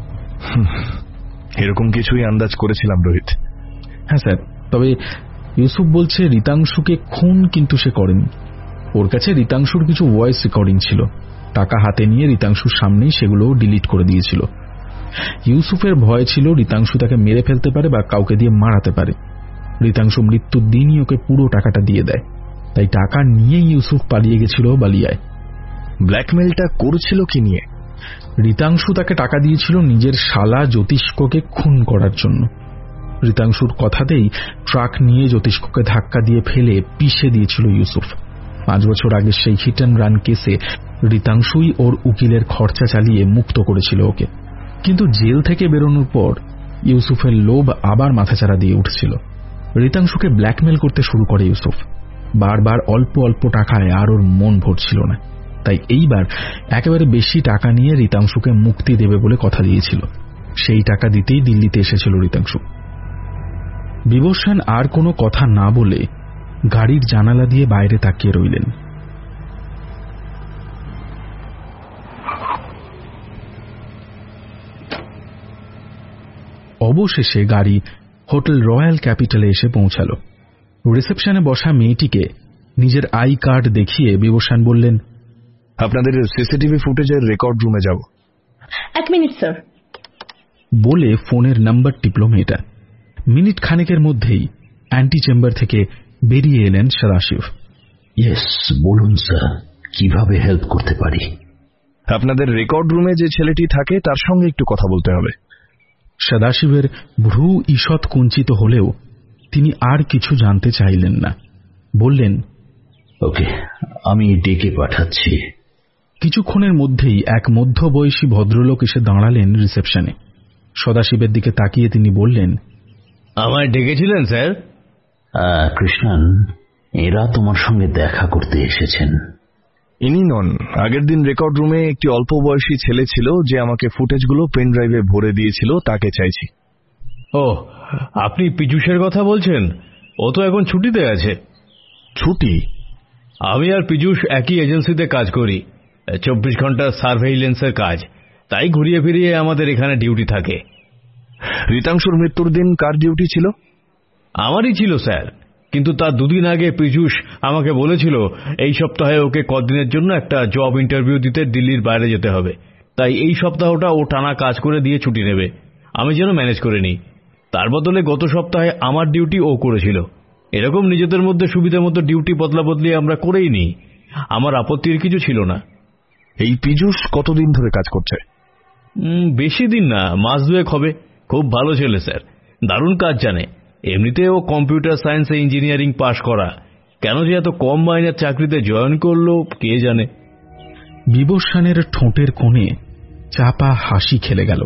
এরকম কিছুই আন্দাজ করেছিলাম রোহিত। হ্যাঁ স্যার, তবে ইউসুফ বলছে রিতাংশুকে খুন কিন্তু সে করেনি। ওর কাছে রিতাংশুর কিছু ভয়েস রেকর্ডিং ছিল, টাকা হাতে নিয়ে রিতাংশুর সামনেই সেগুলো ডিলিট করে দিয়েছিল। ইউসুফের ভয় ছিল রিতাংশু তাকে মেরে ফেলতে পারে বা কাউকে দিয়ে মারাতে পারে। রিতাংশু মৃত্যুর দিনই ওকে পুরো টাকাটা দিয়ে দেয়, তাই টাকা নিয়েই ইউসুফ পালিয়ে গেছিল বালিয়ায়। ব্ল্যাকমেলটা করছিল কি নিয়ে? রিতাংশু তাকে টাকা দিয়েছিল নিজের শালা জ্যোতিষ্ককে খুন করার জন্য। রিতাংশুর কথাতেই ট্রাক নিয়ে জ্যোতিষ্ককে ধাক্কা দিয়ে ফেলে পিষে দিয়েছিল ইউসুফ। 5 বছর আগে সেই হিট অ্যান্ড রান কেসে রিতাংশুই ওর উকিলের খরচা চালিয়ে মুক্ত করেছিল ওকে। কিন্তু জেল থেকে বেরোনোর পর ইউসুফের লোভ আবার মাথাচাড়া দিয়ে উঠছিল। রিতাংশুকে ব্ল্যাকমেল করতে শুরু করে ইউসুফ। বারবার অল্প অল্প টাকায় আর ওর মন ভরছিল না, তাই এইবার একেবারে বেশি টাকা নিয়ে রিতাংশুকে মুক্তি দেবে বলে কথা দিয়েছিল। সেই টাকা দিতেই দিল্লিতে এসেছিল রিতাংশু। বিবস্বান আর কোনো কথা না বলে গাড়ির জানালা দিয়ে বাইরে তাকিয়ে রইলেন। অবশেষে গাড়ি হোটেল রয়্যাল ক্যাপিটালে এসে পৌঁছাল। রিসেপশনে বসা মেয়েটিকে নিজের আই কার্ড দেখিয়ে বিবস্বান বললেন, আপনাদের সিসিটিভি ফুটেজের রেকর্ড রুমে যাব। 1 মিনিট স্যার। বলে ফোনের নাম্বার টিপল মেয়েটা। মিনিট খানেকের মধ্যেই অ্যান্টি চেম্বার থেকে বেরিয়ে এলেন সদাশিব। ইয়েস, বলুন স্যার, কিভাবে হেল্প করতে পারি? আপনাদের রেকর্ড রুমে যে ছেলেটি থাকে তার সঙ্গে একটু কথা বলতে হবে। সদাশিবের ভ্রু ঈষৎ কুঞ্চিত হলেও তিনি আর কিছু জানতে চাইলেন না। বললেন, ওকে, আমি ডেকে পাঠাচ্ছি। কিছুক্ষণের মধ্যেই এক মধ্যবয়সী ভদ্রলোক এসে দাঁড়ালেন রিসেপশনে। সদাশিবের দিকে তাকিয়ে তিনি বললেন, আমায় ডেকেছিলেন স্যার? কৃষ্ণন, এরা তোমার সঙ্গে দেখা করতে এসেছেন। ইনি নন, আগের দিন রেকর্ড রুমে একটি অল্প বয়সী ছেলে ছিল যে আমাকে ফুটেজগুলো পেন ড্রাইভে ভরে দিয়েছিল, তাকে চাইছি। ও, আপনি পীযূষের কথা বলছেন? ও তো এখন ছুটিতে আছে। ছুটি? আমি আর পীযূষ একই এজেন্সিতে কাজ করি, 24 ঘন্টার সার্ভেইলেন্সের কাজ, তাই ঘুরিয়ে ফিরিয়ে আমাদের এখানে ডিউটি থাকে। রিতাংশুর মৃত্যুর দিন কার ডিউটি ছিল? আমারই ছিল স্যার, কিন্তু তার 2 দিন আগে পীযূষ আমাকে বলেছিল এই সপ্তাহে ওকে কদিনের জন্য একটা জব ইন্টারভিউ দিতে দিল্লির বাইরে যেতে হবে, তাই এই সপ্তাহটা ও টানা কাজ করে দিয়ে ছুটি নেবে, আমি যেন ম্যানেজ করে নিই। তার বদলে গত সপ্তাহে আমার ডিউটি ও করেছিল। এরকম নিজেদের মধ্যে সুবিধা মতো ডিউটি বদলা বদলি আমরা করেই নিই, আমার আপত্তির কিছু ছিল না। এই পীযূষ কতদিন ধরে কাজ করছে? বেশি দিন না, মাস 2 হবে। খুব ভালো ছেলে স্যার, দারুণ কাজ জানে। এমনিতে ও কম্পিউটার সায়েন্সে ইঞ্জিনিয়ারিং পাশ করা, কেন যে এত কম মাইনের চাকরিতে জয়েন করলো কে জানে। বিবস্বানের ঠোঁটের কোণে চাপা হাসি খেলে গেল।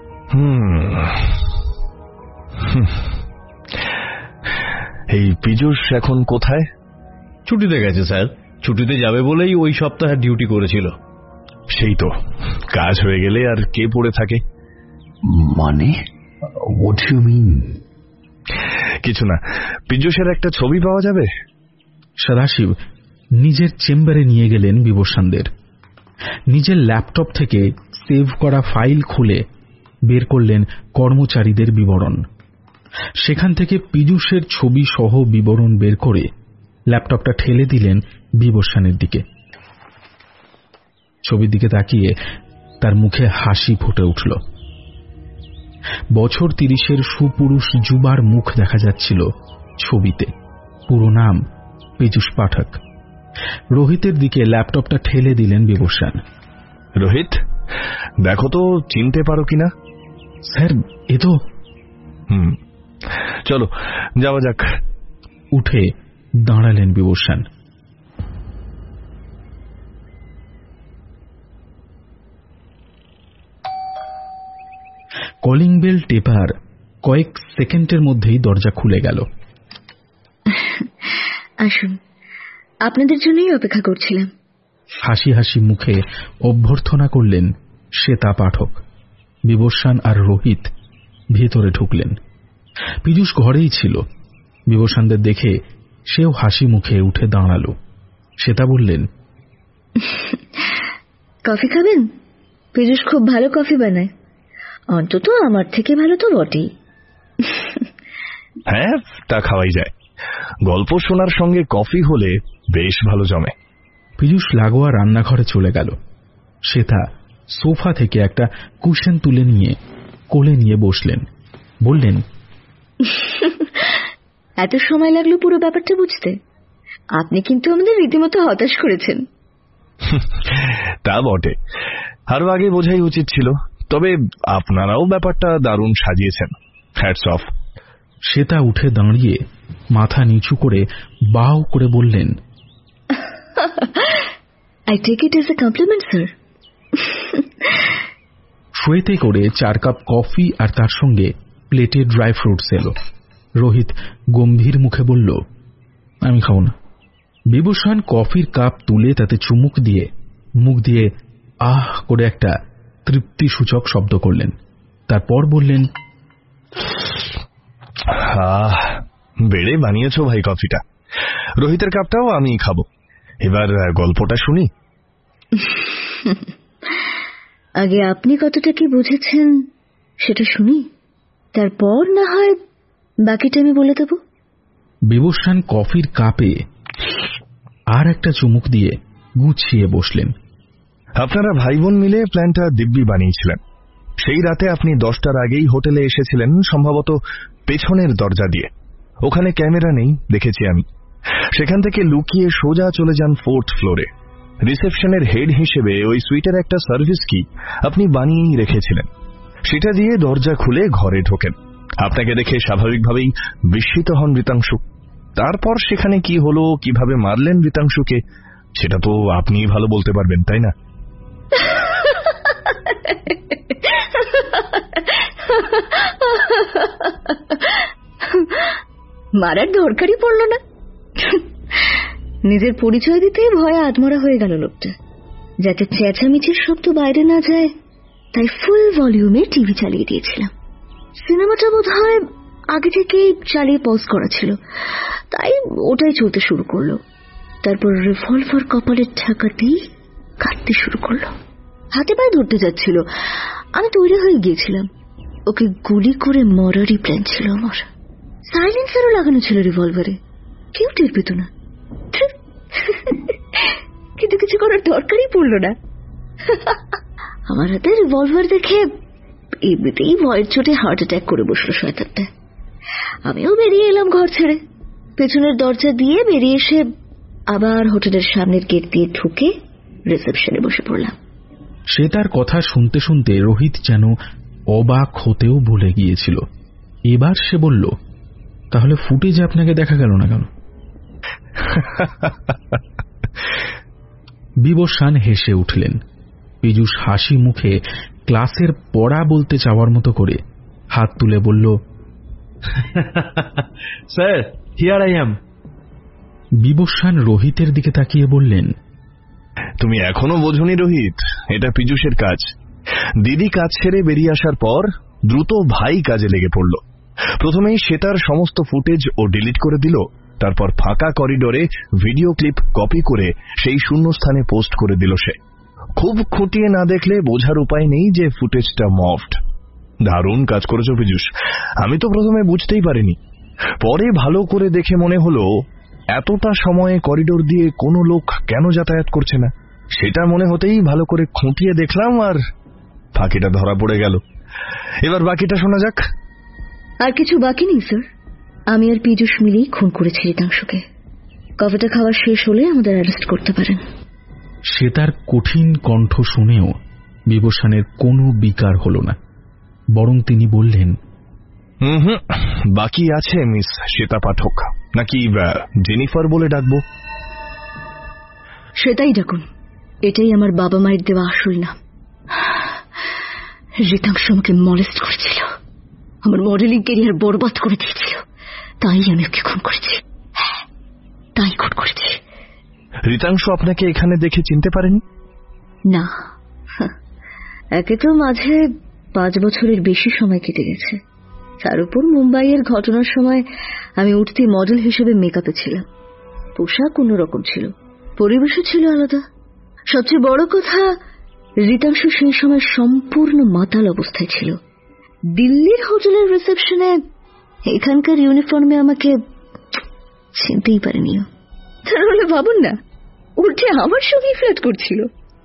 এই পীযূষ এখন কোথায়? ছুটিতে গেছে স্যার, ছুটিতে যাবে বলেই ওই সপ্তাহে ডিউটি করেছিল। সেই তো, কাজ হয়ে গেলে আর কে পড়ে থাকে? মানে হোয়াট ইউ মিন? কিছু না, পীযূষের একটা ছবি পাওয়া যাবে? সদাশিব নিজের চেম্বারে নিয়ে গেলেন বিবস্বানদের। নিজের ল্যাপটপ থেকে সেভ করা ফাইল খুলে বের করলেন কর্মচারীদের বিবরণ। সেখান থেকে পীযূষের ছবি সহ বিবরণ বের করে ল্যাপটপটা ঠেলে দিলেন বিবস্বানের দিকে। ছবির দিকে তাকিয়ে তার মুখে হাসি ফুটে উঠল। বছর 30-এর সুপুরুষ যুবার মুখ দেখা যাচ্ছিল ছবিতে। পুরো নাম পীযূষ পাঠক, রোহিতের দিকে ল্যাপটপটা ঠেলে দিলেন বিবস্বান। রোহিত, দেখো তো চিনতে পারো কিনা। স্যার, এ তো। চলো যাওয়া যাক। উঠে দাঁড়ালেন বিবস্বান। কলিং বেল টেপার কয়েক সেকেন্ডের মধ্যেই দরজা খুলে গেল। আসুন, আপনাদের জন্যই অপেক্ষা করছিলাম। হাসি হাসি মুখে অভ্যর্থনা করলেন শ্বেতা পাঠক। বিবস্বান আর রোহিত ভেতরে ঢুকলেন। পীযূষ ঘরেই ছিল। বিবস্বানদের দেখে সেও হাসি মুখে উঠে দাঁড়াল। শ্বেতা বললেন, কফি খাবেন? পীযূষ খুব ভালো কফি বানায়, অন্তত আমার থেকে ভালো তো বটেই। হ্যাঁ, তা খাওয়াই যায়। গল্প শোনার সঙ্গে কফি হলে বেশ ভালো জমে। পীযূষ লাগোয়া রান্নাঘরে চলে গেল। শ্বেতা সোফা থেকে একটা কুশন তুলে নিয়ে কোলে নিয়ে বসলেন। বললেন, এত সময় লাগলো পুরো ব্যাপারটা বুঝতে? আপনি কিন্তু আমাদের রীতিমতো হতাশ করেছেন। তা বটে, আরো আগে বোঝাই উচিত ছিল। তবে আপনারাও ব্যাপারটা দারুণ সাজিয়েছেন। Hats off. শ্বেতা উঠে দাঁড়িয়ে মাথা নিচু করে বাউ করে বললেন, I take it as a compliment, sir. ট্রেতে করে 4 কাপ কফি আর তার সঙ্গে প্লেটে ড্রাই ফ্রুটস এলো। রোহিত গম্ভীর মুখে বলল, আমি খাবো না। বিবস্বান কফির কাপ তুলে তাতে চুমুক দিয়ে মুখ দিয়ে আহ করে একটা তৃপ্তিসূচক শব্দ করলেন। তারপর বললেন, বেড়ে বানিয়েছ ভাই কফিটা। রোহিতের কাপটাও আমি খাবো। এবার গল্পটা শুনি। আগে আপনি কতটা কি বুঝেছেন সেটা শুনি, তারপর না হয় বাকিটা আমি বলে দেব। বিবস্বান কফির কাপে আর একটা চুমুক দিয়ে গুছিয়ে বসলেন। আপনারা ভাই বোন মিলে প্ল্যানটা দিব্যি বানিয়েছিলেন। সেই রাতে আপনি 10টার আগেই হোটেলে এসেছিলেন, সম্ভবত পেছনের দরজা দিয়ে। ওখানে ক্যামেরা নেই, দেখেছি আমি। সেখান থেকে লুকিয়ে সোজা চলে যান 4th ফ্লোরে। রিসেপশনের হেড হিসেবে ওই সুইটের একটা সার্ভিস কি আপনি বানিয়েই রেখেছিলেন। সেটা দিয়ে দরজা খুলে ঘরে ঢোকেন। আপনাকে দেখে স্বাভাবিকভাবেই বিস্মিত হন ঋতাংশু। তারপর সেখানে কি হলো, কিভাবে মারলেন ঋতাংশুকে, সেটা তো আপনিই ভালো বলতে পারবেন, তাই না? মারার দরকারই পড়ল না। নিজের পরিচয় দিতেই ভয়ে আত্মরা হয়ে গেল লোকটা। যাতে চেঁচামেচির শব্দ বাইরে না যায় তাই ফুল ভলিউমে টিভি চালিয়ে দিয়েছিলাম। সিনেমাটা বোধহয় আগে থেকেই চালিয়ে পজ করা ছিল, তাই ওটাই চলতে শুরু করলো। তারপর রিভলভার কপালের ঠাকাতেই কাটতে শুরু করলো। হাতে পায়ে ধরতে যাচ্ছিল, আমি তৈরি হয়ে গিয়েছিলাম। ওকে গুলি করে মরারই প্ল্যান ছিল আমার। সাইলেন্সারও লাগানো ছিল রিভলভারে, কেউ টের পেত না। কিন্তু কিছু করার দরকারই পড়ল না। আমার হাতে রিভলভার দেখে এমনিতেই ভয়ের চোটে হার্ট অ্যাটাক করে বসলো শয়তানটা। আমিও বেরিয়ে এলাম ঘর ছেড়ে। পেছনের দরজা দিয়ে বেরিয়ে এসে আবার হোটেলের সামনের গেট দিয়ে ঢুকে রিসেপশনে বসে পড়লাম। সে তার কথা শুনতে শুনতে রোহিত যেন অবাক হতেও ভুলে গিয়েছিল। এবার সে বলল, তাহলে ফুটেজ আপনাকে দেখা গেল না কেন? বিবস্বান হেসে উঠলেন। পীযূষ হাসি মুখে ক্লাসের পড়া বলতে চাওয়ার মতো করে হাত তুলে বলল, sir, here I am. Bibaswan রোহিতের দিকে তাকিয়ে বললেন, তুমি এখনো বোঝনি রোহিত, এটা পীযূষের কাজ। দিদি কাজ ছেড়ে বেরিয়ে আসার পর দ্রুত ভাই কাজে লেগে পড়ল। প্রথমেই শ্বেতার সমস্ত ফুটেজ ও ডিলিট করে দিল। তারপর ফাঁকা করিডোরে ভিডিও ক্লিপ কপি করে সেই শূন্যস্থানে পোস্ট করে দিল সে। খুব খুঁটিয়ে না দেখলে বোঝার উপায় নেই যে ফুটেজটা মফড। দারুণ কাজ করেছো পীযূষ। আমি তো প্রথমে বুঝতেই পারিনি, পরে ভালো করে দেখে মনে হলো এতটা সময়ে করিডোর দিয়ে কোনো লোক কেন যাতায়াত করছে না। সেটা মনে হতেই ভালো করে খুঁটিয়ে দেখলাম আর ফাঁকিটা ধরা পড়ে গেল। এবার বাকিটা শোনা যাক। আর কিছু বাকি নেই স্যার, আমি আর পীযূষ মিলেই খুন করেছি ঋতাংশুকে। কফিটা খাওয়া শেষ হলে আমাদের অ্যারেস্ট করতে পারেন। শ্বেতার কঠিন কণ্ঠ শুনেও বিবস্বানের কোনো বিকার হল না, বরং তিনি বললেন, বাকি আছে মিস শ্বেতা পাঠক, নাকি জেনিফার বলে ডাকবো? সেটাই ডাকুন, এটাই আমার বাবা মায়ের দেওয়া আসল নাম। রিতাংশু আমাকে মলেস্ট করেছিল, আমার মডেলিং ক্যারিয়ার বরবাদ করে দিয়েছিল, তাই আমি ওকে খুন করেছি। তাই খুন করেছি। রিতাংশু আপনাকে এখানে দেখে চিনতে পারেনি? না, একে তো মাঝে 5 বছরের বেশি সময় কেটে গেছে, তার উপর মুম্বাইয়ের ঘটনার সময় আমি উঠতি মডেল হিসেবে মেকআপে ছিলাম। পোশাক অন্যরকম ছিল, পরিবেশও ছিল আলাদা। সবচেয়ে বড় কথা, রিতাংশু সেই সময় সম্পূর্ণ মাতাল অবস্থায় ছিল। দিল্লির হোটেলের রিসেপশনে এখানকার ইউনিফর্মে আমাকে চিনতেই পারেনি। তাহলে ভাবুন না, উল্টে আমার সঙ্গে ফ্ল্যাট করছিল।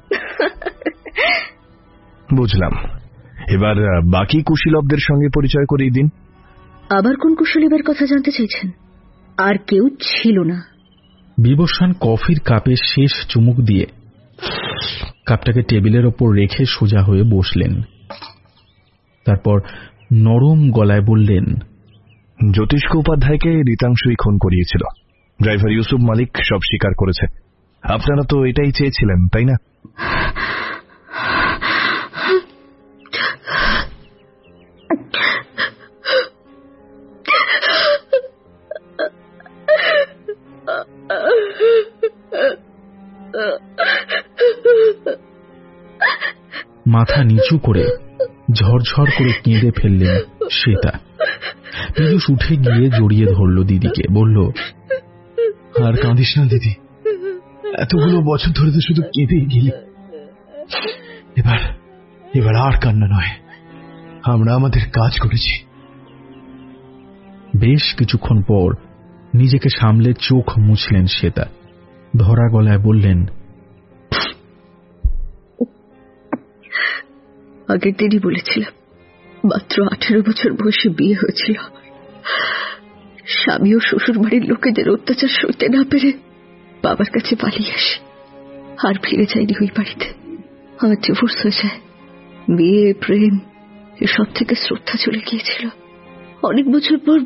বুঝলাম। এবার বাকি কুশীলবদের সঙ্গে পরিচয় করিয়ে দিন। আবার কোন কুশলীবের কথা জানতে চাইছেন? আর কেউ ছিল না। বিবস্বান কফির কাপে শেষ চুমুক দিয়ে কাপটাকে টেবিলের ওপর রেখে সোজা হয়ে বসলেন। তারপর নরম গলায় বললেন, জ্যোতিষ্ক উপাধ্যায়কে রিতাংশুই খুন করিয়েছিল। ড্রাইভার ইউসুফ মালিক সব স্বীকার করেছে। আপনারা তো এটাই চেয়েছিলেন, তাই না? মাথা নিচু করে ঝরঝর করে কেঁদে ফেললেন শ্বেতা। পীযূষ উঠে গিয়ে জড়িয়ে ধরল দিদিকে, বলল, আর কাঁদিস না দিদি, এতগুলো বছর ধরে তো শুধু কেঁদেই গেলি। এবার আর কান্না নয়, আমরা আমাদের কাজ করেছি। বেশ কিছুক্ষণ পর নিজেকে সামলে চোখ মুছলেন শ্বেতা। ধরা গলায় বললেন, আগের দিনই বলেছিলাম, মাত্র 18 বছর বয়সে বিয়ে হয়েছিল। স্বামী ও শ্বশুর বাড়ির লোকেদের অত্যাচার সইতে না পেরে বাবার কাছে পালিয়ে আসে, আর ফিরে যায়নি ওই বাড়িতে। আমার ডিভোর্স হয়ে যায়। বিয়ে, প্রেম এসব থেকে শ্রদ্ধা চলে গিয়েছিল। অনেক বছর পর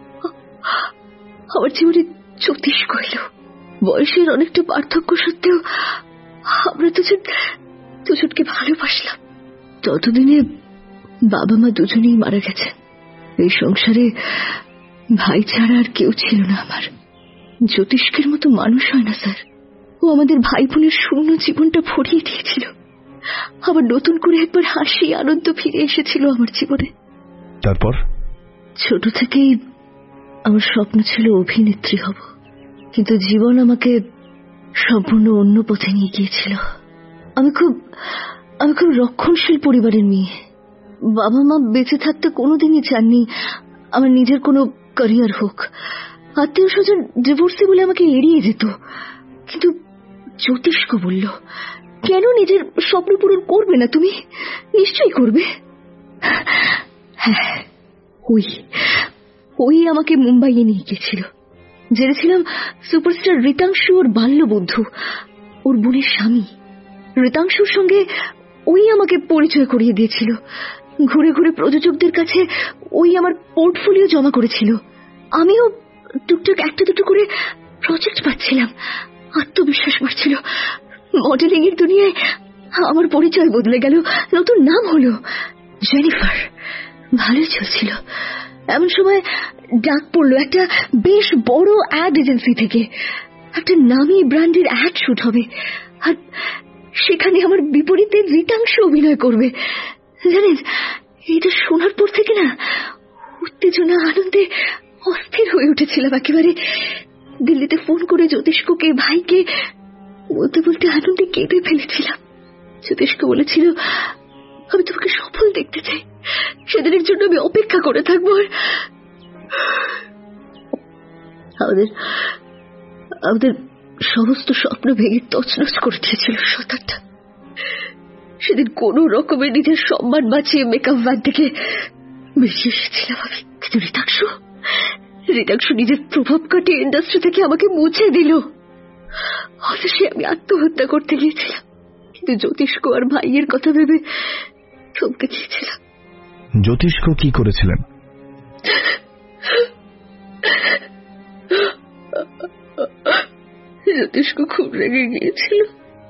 আমার জীবনে জ্যোতিষ্ক এলো। বয়সের অনেকটা পার্থক্য সত্ত্বেও আমরা দুজনকে ভালোবাসলাম। ততদিনে বাবা মা দুজনেই মারা গেছে। এই সংসারে ভাই ছাড়া আর কেউ ছিল না আমার। জ্যোতিষ্কের মতো মানুষ হয় না স্যার। ও আমাদের ভাই বোনের শূন্য জীবনটা ভরিয়ে দিয়েছিল। আবার নতুন করে একবার হাসি আনন্দ ফিরে এসেছিল আমার জীবনে। তারপর ছোট থেকেই আমার স্বপ্ন ছিল অভিনেত্রী হব, কিন্তু জীবন আমাকে সম্পূর্ণ অন্য পথে নিয়ে গিয়েছিল। আমি খুব রক্ষণশীল পরিবারের মেয়ে। বাবা মা বেঁচে থাকতে কোনোদিনই চাননি আমার নিজের কোনো ক্যারিয়ার হোক। আত্মীয় স্বজন ডিভোর্সি বলে আমাকে এড়িয়ে যেত। কিন্তু জ্যোতিষ্ক বলল, কেন নিজের স্বপ্ন পূরণ করবে না তুমি? নিশ্চয়ই করবে। হ্যাঁ, ওই আমাকে মুম্বাইয়ে নিয়ে গিয়েছিল। জেনেছিলাম সুপারস্টার রিতাংশু ওর বাল্য বন্ধু, ওর বোনের স্বামী। রিতাংশুর সঙ্গে ওই আমাকে পরিচয় করিয়ে দিয়েছিল। ঘুরে ঘুরে প্রযোজকদের কাছে ওই আমার পোর্টফোলিও জমা করেছিল। আমিও টুকটাক একটা দুটো করে প্রজেক্ট পাচ্ছিলাম। আত্মবিশ্বাস বাড়ছিল। মডেলিং এর দুনিয়ায় আমার পরিচয় বদলে গেল, নতুন নাম হলো জেনিফার। ভালোই চলছিল। এমন সময় ডাক পড়লো একটা বেশ বড় অ্যাড এজেন্সি থেকে। একটা নামী ব্র্যান্ডের অ্যাড শুট হবে, আর সেখানে আমার বিপরীতে রিতাংশু অভিনয় করবে। জানেন, এটা শোনার পর থেকে না উত্তেজনা আনন্দে অস্থির হয়ে উঠেছিলাম একেবারে। দিল্লিতে ফোন করে জ্যোতিষ্ককে, ভাইকে বলতে বলতে আনন্দে কেঁদে ফেলেছিলাম। জ্যোতিষ্ক বলেছিল, আমি তোমাকে সফল দেখতে চাই, সেদিনের জন্য আমি অপেক্ষা করে থাকবো। আমাদের সমস্ত স্বপ্ন ভেঙে তছনছ করে দিয়েছিল সত্তাটা। সেদিন কোন রকমে নিজের সম্মান বাঁচিয়ে মেকআপ ভ্যান থেকে বেরিয়ে এসেছিলাম আমি। কিন্তু ঋতাংশু নিজের প্রভাব কাটিয়ে ইন্ডাস্ট্রি থেকে আমাকে মুছে দিল। অবশ্যই আমি আত্মহত্যা করতে গিয়েছিলাম, কিন্তু জ্যোতিষ্ক আর ভাইয়ের কথা ভেবে থমকে গিয়েছিলাম। জ্যোতিষ্ক কি করেছিলেন? জ্যোতিষ্ক খুব রেগে গিয়েছিল।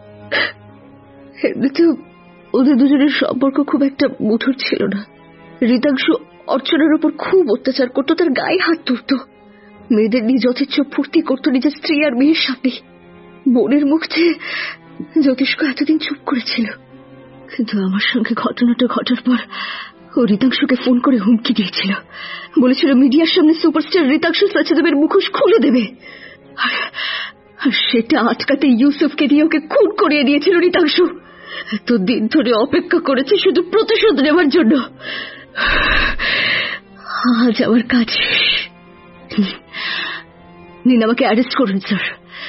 এমনিতেও ওদের দুজনের সম্পর্ক খুব একটা মধুর ছিল না। ঋতাংশু অর্চনার উপর খুব অত্যাচার করত, তার গায়ে হাত তুলত, মেয়েদের নিয়ে যথেচ্ছ ফুর্তি করত নিজের স্ত্রী আর মেয়ের সাথে। বোনের মুখ চেয়ে জ্যোতিষ্ক এতদিন চুপ করেছিল, কিন্তু আমার সঙ্গে ঘটনাটা ঘটার পর ও ঋতাংশুকে ফোন করে হুমকি দিয়েছিল। বলেছিল মিডিয়ার সামনে সুপারস্টার ঋতাংশু সচদেবের মুখোশ খুলে দেবে, আর সেটা আটকাতে ইউসুফকে দিয়ে ওকে খুন করিয়ে দিয়েছিল ঋতাংশু। এতদিন ধরে অপেক্ষা করেছে শুধু প্রতিশোধ নেওয়ার জন্য। আজ আমার কাজ শেষ। নিন, আমাকে অ্যারেস্ট করুন স্যার।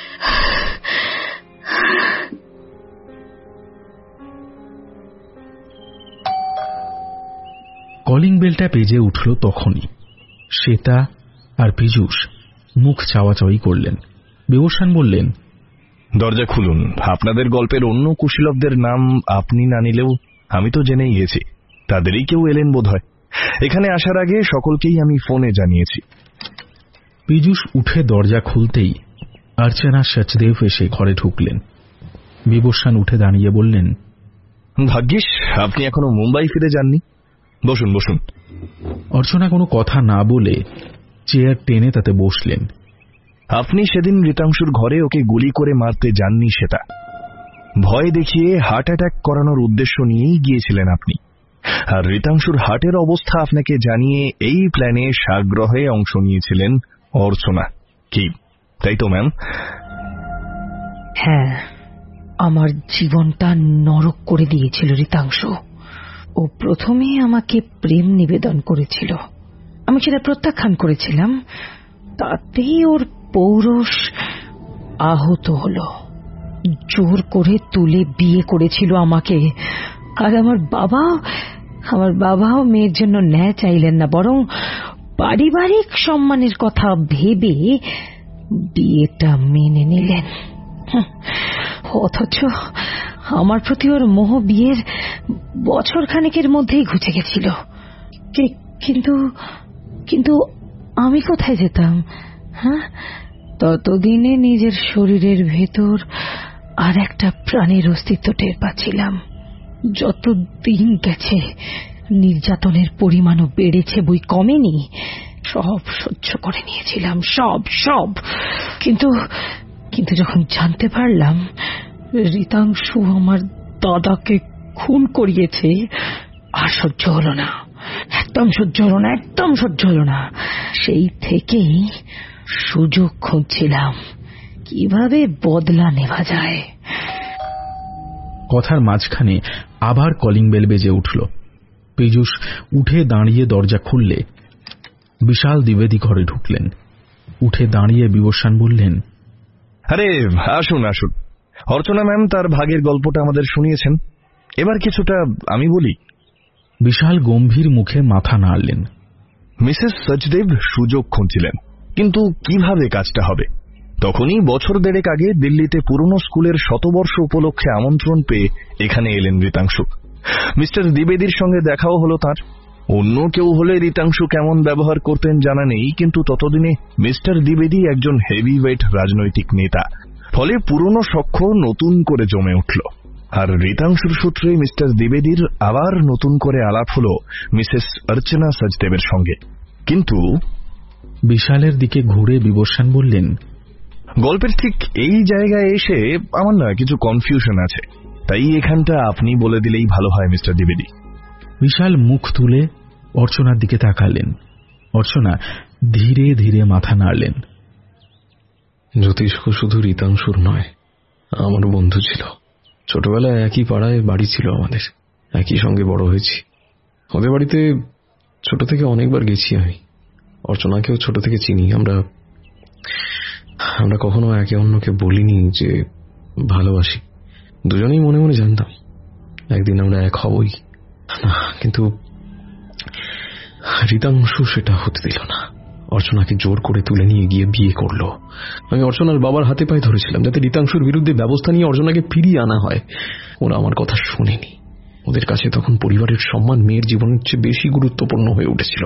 কলিং বেলটা বেজে উঠল তখনই। শ্বেতা আর পীযূষ মুখ চাওয়াচাওয়ি করলেন। বিবস্বান বললেন, দরজা খুলুন। আপনাদের গল্পের অন্য কুশীলবদের নাম আপনি না নিলেও আমি তো জেনেই গেছি। তাদেরই কেউ এলেন বোধ হয়। এখানে আসার আগে সকলকেই আমি ফোনে জানিয়েছি। পীযূষ উঠে দরজা খুলতেই অর্চনা সচদেব এসে ঘরে ঢুকলেন। বিবস্বান উঠে দাঁড়িয়ে বললেন, ভাগ্যিস আপনি এখনো মুম্বাই ফিরে যাননি। বসুন বসুন। অর্চনা কোনো কথা না বলে চেয়ার টেনে তাতে বসলেন। আপনি সেদিন ঋতাংশুর ঘরে ওকে গুলি করে মারতে যাননি শ্বেতা। ভয় দেখিয়ে হার্ট অ্যাটাক করানোর উদ্দেশ্য নিয়েই গিয়েছিলেন আপনি। আর ঋতাংশুর হার্টের অবস্থা আপনাকে জানিয়ে এই প্ল্যানে সাগ্রহে অংশ নিয়েছিলেন অর্চনা। কি তাই তো ম্যাম? হ্যাঁ, আমার জীবনটা নরক করে দিয়েছিল ঋতাংশু। ও প্রথমে আমাকে প্রেম নিবেদন করেছিল, আমি সেটা প্রত্যাখ্যান করেছিলাম। তাতেই ওর পৌরুষ আহত হলো। জোর করে তুলে বিয়ে করেছিল আমাকে। আর আমার বাবাও মেয়ের জন্য ন্যায় চাইলেন না, বরং পারিবারিক সম্মানের কথা ভেবে বিয়েটা মেনে নিলেন। অথচ আমার প্রতি ওর মোহ বিয়ের বছর খানেকের মধ্যেই ঘুচে গেছিল। কিন্তু আমি কোথায় যেতাম? হ্যাঁ, ততদিনে নিজের শরীরের ভেতর আর একটা প্রাণীর অস্তিত্ব টের পাচ্ছিলাম। যত দিন গেছে নির্যাতনের পরিমাণও বেড়েছে, বই কমেনি। সব সহ্য করে নিয়েছিলাম, সব। কিন্তু যখন জানতে পারলাম ঋতাংশু আমার দাদাকে খুন করিয়েছে, আর সহ্য হলো না। একদম সহ্য হলো না। সেই থেকেই সুযোগ খুঁজছিলাম কিভাবে বদলা নেওয়া যায়। কথার মাঝখানে আবার কলিং বেল বেজে উঠল। পীযূষ উঠে দাঁড়িয়ে দরজা খুললে বিশাল দ্বিবেদী ঘরে ঢুকলেন। উঠে দাঁড়িয়ে বিবস্বান বললেন, আরে আসুন আসুন। অর্চনা ম্যাম তার ভাগের গল্পটা আমাদের শুনিয়েছেন, এবার কিছুটা আমি বলি। বিশাল গম্ভীর মুখে মাথা নাড়লেন। মিসেস সচদেব সুযোগ খুঁজছিলেন, কিন্তু কিভাবে কাজটা হবে। তখনই বছর দেড়েক আগে দিল্লিতে পুরনো স্কুলের শতবর্ষ উপলক্ষে আমন্ত্রণ পেয়ে এখানে এলেন ঋতাংশু। মিস্টার দ্বিবেদীর সঙ্গে দেখাও হলো তার। অন্য কেউ হলে ঋতাংশু কেমন ব্যবহার করতেন জানা নেই, কিন্তু ততদিনে মিস্টার দ্বিবেদী একজন হেভিওয়েট রাজনৈতিক নেতা। ফলে পুরনো সখ্য নতুন করে জমে উঠল। আর ঋতাংশুর সূত্রে মিস্টার দ্বিবেদীর আবার নতুন করে আলাপ হল মিসেস অর্চনা সচদেবের সঙ্গে। কিন্তু বিশালের দিকে ঘুরে বিবস্বান বললেন, গল্পের ঠিক এই জায়গায় এসে আমার না কিছু কনফিউশন আছে, তাই এখানটা আপনি বলে দিলেই ভালো হয় মিস্টার দ্বিবেদী। বিশাল মুখ তুলে অর্চনার দিকে তাকালেন। অর্চনা ধীরে ধীরে মাথা নাড়লেন। জ্যোতিষ্ক শুধু ঋতাংশুর নয়, আমার বন্ধু ছিল। ছোটবেলায় একই পাড়ায় বাড়ি ছিল আমাদের, একই সঙ্গে বড় হয়েছি। ওদের বাড়িতে ছোট থেকে অনেকবার গেছি আমি। অর্চনাকেও ছোট থেকে চিনি। আমরা কখনো একে অন্যকে বলিনি যে ভালোবাসি। দুজনেই মনে মনে জানতাম একদিন আমরা এক হবই। কিন্তু ঋতাংশু সেটা হতে দিল না। অর্চনাকে জোর করে তুলে নিয়ে গিয়ে বিয়ে করলো। আমি অর্চনার বাবার হাতে পায়ে ধরেছিলাম যাতে রিতাংশুর বিরুদ্ধে ব্যবস্থা নিয়ে অর্চনাকে ফিরিয়ে আনা হয়। ওরা আমার কথা শোনেনি। ওদের কাছে তখন পরিবারের সম্মান মেয়ের জীবনের চেয়ে বেশি গুরুত্বপূর্ণ হয়ে উঠেছিল।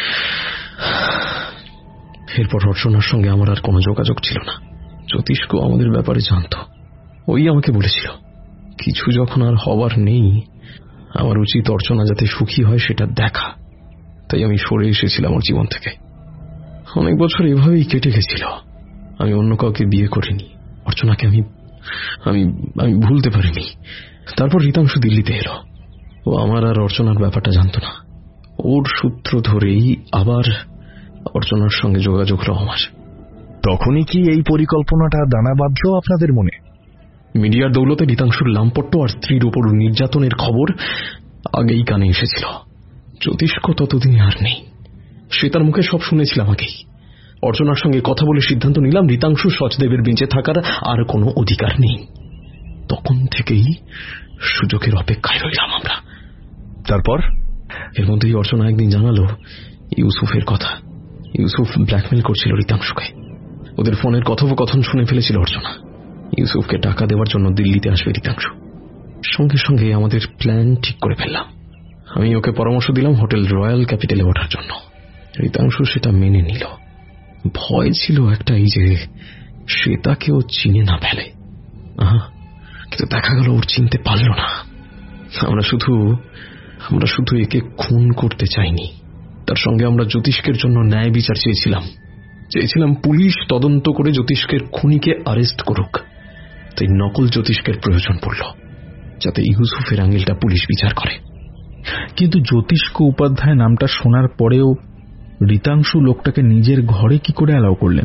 এরপর অর্চনার সঙ্গে আমার আর কোনো যোগাযোগ ছিল না। জ্যোতিষ্ক আমাদের ব্যাপারে জানত। ওই আমাকে বলেছিল, কিছু যখন আর হবার নেই, আমার উচিত অর্চনা যাতে সুখী হয় সেটা দেখা। তাই আমি সরে এসেছিলাম ওর জীবন থেকে। অনেক বছর এভাবেই কেটে গেছিল। আমি অন্য কাউকে বিয়ে করিনি। অর্চনাকে আমি আমি আমি ভুলতে পারিনি। তারপর রিতাংশু দিল্লিতে এলো। ও আমার আর অর্চনার ব্যাপারটা জানত না। ওর সূত্র ধরেই আবার অর্চনার সঙ্গে যোগাযোগ হলো আমার। তখনই কি এই পরিকল্পনাটা দানা বাঁধল আপনাদের মনে? মিডিয়ার দৌলতে রিতাংশুর লামপট্ট আর স্ত্রীর উপর নির্যাতনের খবর আগেই কানে এসেছিল। জ্যোতিষ্ক ততদিন আর নেই। সে তার মুখে সব শুনেছিলাম আগেই। অর্চনার সঙ্গে কথা বলে সিদ্ধান্ত নিলাম রিতাংশু সচদেবের বেঁচে থাকার আর কোনো অধিকার নেই। তখন থেকেই সুযোগের অপেক্ষায় রইলাম আমরা। তারপর এর মধ্যেই অর্চনা একদিন জানালো ইউসুফের কথা। ইউসুফ ব্ল্যাকমেল করছিল রিতাংশুকে। ওদের ফোনের কথোপকথন শুনে ফেলেছিল অর্চনা। ইউসুফকে টাকা দেওয়ার জন্য দিল্লিতে আসবে রিতাংশু। সঙ্গে সঙ্গে আমাদের প্ল্যান ঠিক করে ফেললাম। আমি ওকে পরামর্শ দিলাম হোটেল রয়্যাল ক্যাপিটালে ওঠার জন্য। রিতাংশু সেটা মেনে নিল। ভয় ছিল একটাই যে শ্বেতাকেও চিনে না ফেলে। কিন্তু দেখা গেল ওর চিনতে পারল না। আমরা শুধু একে খুন করতে চাইনি, তার সঙ্গে আমরা জ্যোতিষ্কের জন্য ন্যায় বিচার চেয়েছিলাম পুলিশ তদন্ত করে জ্যোতিষ্কের খুনিকে অ্যারেস্ট করুক। তাই নকল জ্যোতিষ্কের প্রয়োজন পড়ল, যাতে ইউসুফের আঙিলটা পুলিশ বিচার করে। কিন্তু জ্যোতিষ্ক উপাধ্যায় নামটা শোনার পরেও রিতাংশু লোকটাকে নিজের ঘরে কি করে অ্যালাউ করলেন?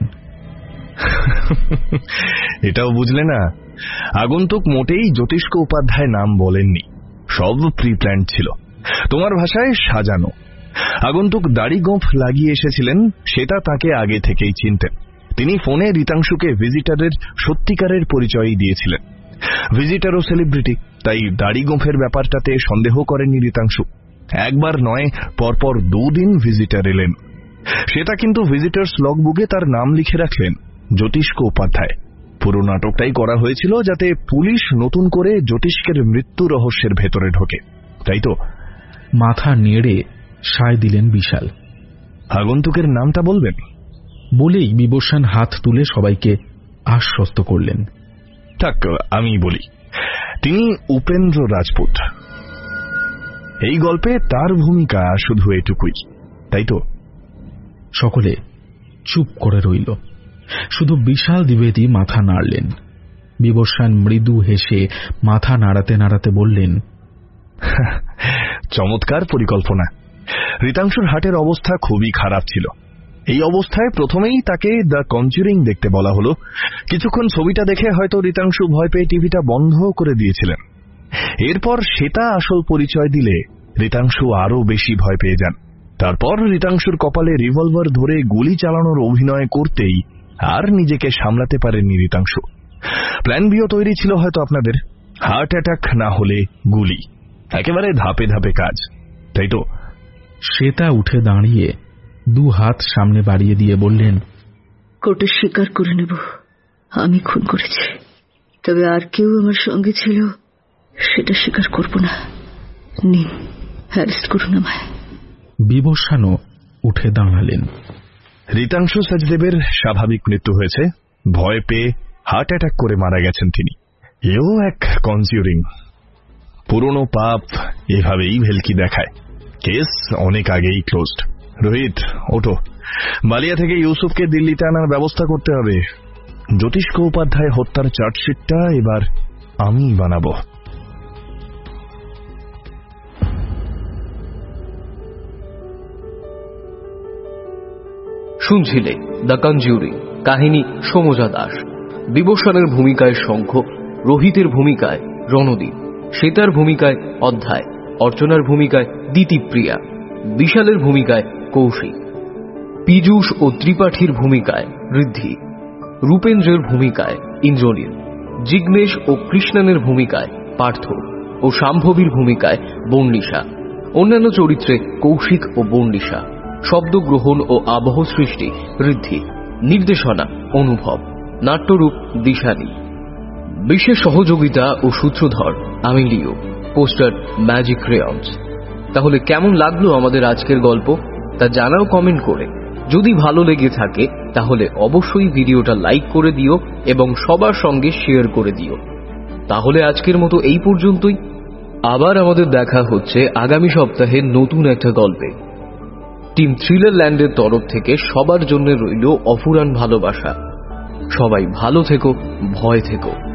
এটাও বুঝলে না? আগন্তুক মোটেই জ্যোতিষ্ক উপাধ্যায় নাম বলেননি। সব প্রি প্ল্যান ছিল, তোমার ভাষায় সাজানো। আগন্তুক দাড়ি গোঁফ লাগিয়ে এসেছিলেন, সেটা তাকে আগে থেকেই চিনতেন। তিনি ফোনে রিতাংশুকে ভিজিটারের সত্যিকারের পরিচয়ই দিয়েছিলেন। ভিজিটারও সেলিব্রিটি, তাই দাড়ি গোঁফের ব্যাপারটাতে সন্দেহ করেননি রিতাংশু। একবার নয়, পরপর 2 দিন ভিজিটার এলেন। সেটা কিন্তু ভিজিটার্স লগবুকে তার নাম লিখে রাখলেন জ্যোতিষ্ক উপাধ্যায়। পুরো নাটকটাই করা হয়েছিল যাতে পুলিশ নতুন করে জ্যোতিষ্কের মৃত্যু রহস্যের ভেতরে ঢোকে, তাই তো? মাথা নেড়ে সায় দিলেন বিশাল। আগন্তুকের নামটা বলবেন? বলেই বিবস্বান হাত তুলে সবাইকে আশ্বস্ত করলেন। থাক, আমি বলি। তিনি উপেন্দ্র রাজপুত। এই গল্পে তার ভূমিকা শুধু এটুকুই, তাই তো? সকলে চুপ করে রইল। শুধু বিশাল দ্বিবেদী মাথা নাড়লেন। বিবস্বান মৃদু হেসে মাথা নাড়াতে নাড়াতে বললেন, চমৎকার পরিকল্পনা। রিতাংশুর হার্টের অবস্থা খুবই খারাপ ছিল। এই অবস্থায় প্রথমেই তাকে দ্য কনজুরিং দেখতে বলা হলো। কিছুক্ষণ ছবিটা দেখে হয়তো রিতাংশু ভয় পেয়ে টিভিটা বন্ধ করে দিয়েছিলেন। এরপর সেটা আসল পরিচয় দিলে রিতাংশু আরো বেশি ভয় পেয়ে যান। তারপর রিতাংশুর কপালে রিভলভার ধরে গুলি চালানোর অভিনয় করতেই আর নিজেকে সামলাতে পারেননি রিতাংশু। প্ল্যান বিও তৈরি ছিল হয়তো আপনাদের, হার্ট অ্যাটাক না হলে গুলি। একেবারে ধাপে ধাপে কাজ, তাই তো? শ্বেতা উঠে দাঁড়িয়ে 2 হাত সামনে বাড়িয়ে দিয়ে বললেন, কোর্টে স্বীকার করে নেব আমি খুন করেছি, তবে আর কেউ আমার সঙ্গে ছিল সেটা স্বীকার করব না। নিন, অ্যারেস্ট করুন আমায়। বিবস্বানও উঠে দাঁড়ালেন। রিতাংশু সচদেবের স্বাভাবিক মৃত্যু হয়েছে। ভয় পেয়ে হার্ট অ্যাটাক করে মারা গেছেন তিনি। এও এক কনজিউরিং। পুরনো পাপ এভাবেই ভেলকি দেখায়। কেস অনেক আগেই ক্লোজড। রোহিত, ওঠো। বালিয়া থেকে ইউসুফকে দিল্লিতে আনার ব্যবস্থা করতে হবে। জ্যোতিষ্ক উপাধ্যায় হত্যার চার্জশিটটা এবার আমি বানাবো। শুনছিলে দ্য কনজিউরিং, কাহিনী সমজা দাস। বিবস্বানের ভূমিকায় শঙ্খ, রোহিতের ভূমিকায় রণদীপ, শ্বেতার ভূমিকায় অধ্যায়, অর্চনার ভূমিকায় দিতিপ্রিয়া, বিশালের ভূমিকায় কৌশিক, পীযূষ ও ত্রিপাঠীর ভূমিকায় ঋদ্ধি, রূপেন্দ্রের ভূমিকায় ইন্দ্রনীল, জিগ্নেশ ও কৃষ্ণনের ভূমিকায় পার্থ ও শাম্ভবীর ভূমিকায় বর্ণিশা। অন্যান্য চরিত্রে কৌশিক ও বর্ণিশা। শব্দগ্রহণ ও আবহ সৃষ্টি ঋদ্ধি, নির্দেশনা অনুভব, নাট্যরূপ দিশানি, বিশেষ সহযোগিতা ও সূত্রধর আমি লিও, পোস্টার ম্যাজিক ক্রেয়ন্স। তাহলে কেমন লাগলো আমাদের আজকের গল্প তা জানাও কমেন্ট করে। যদি ভালো লেগে থাকে তাহলে অবশ্যই ভিডিওটা লাইক করে দিও এবং সবার সঙ্গে শেয়ার করে দিও। তাহলে আজকের মতো এই পর্যন্তই। আবার আমাদের দেখা হচ্ছে আগামী সপ্তাহে নতুন একটা গল্পে। টিম থ্রিলার ল্যান্ডের তরফ থেকে সবার জন্য রইল অফুরান ভালোবাসা। সবাই ভালো থেকো, ভয় থেকো।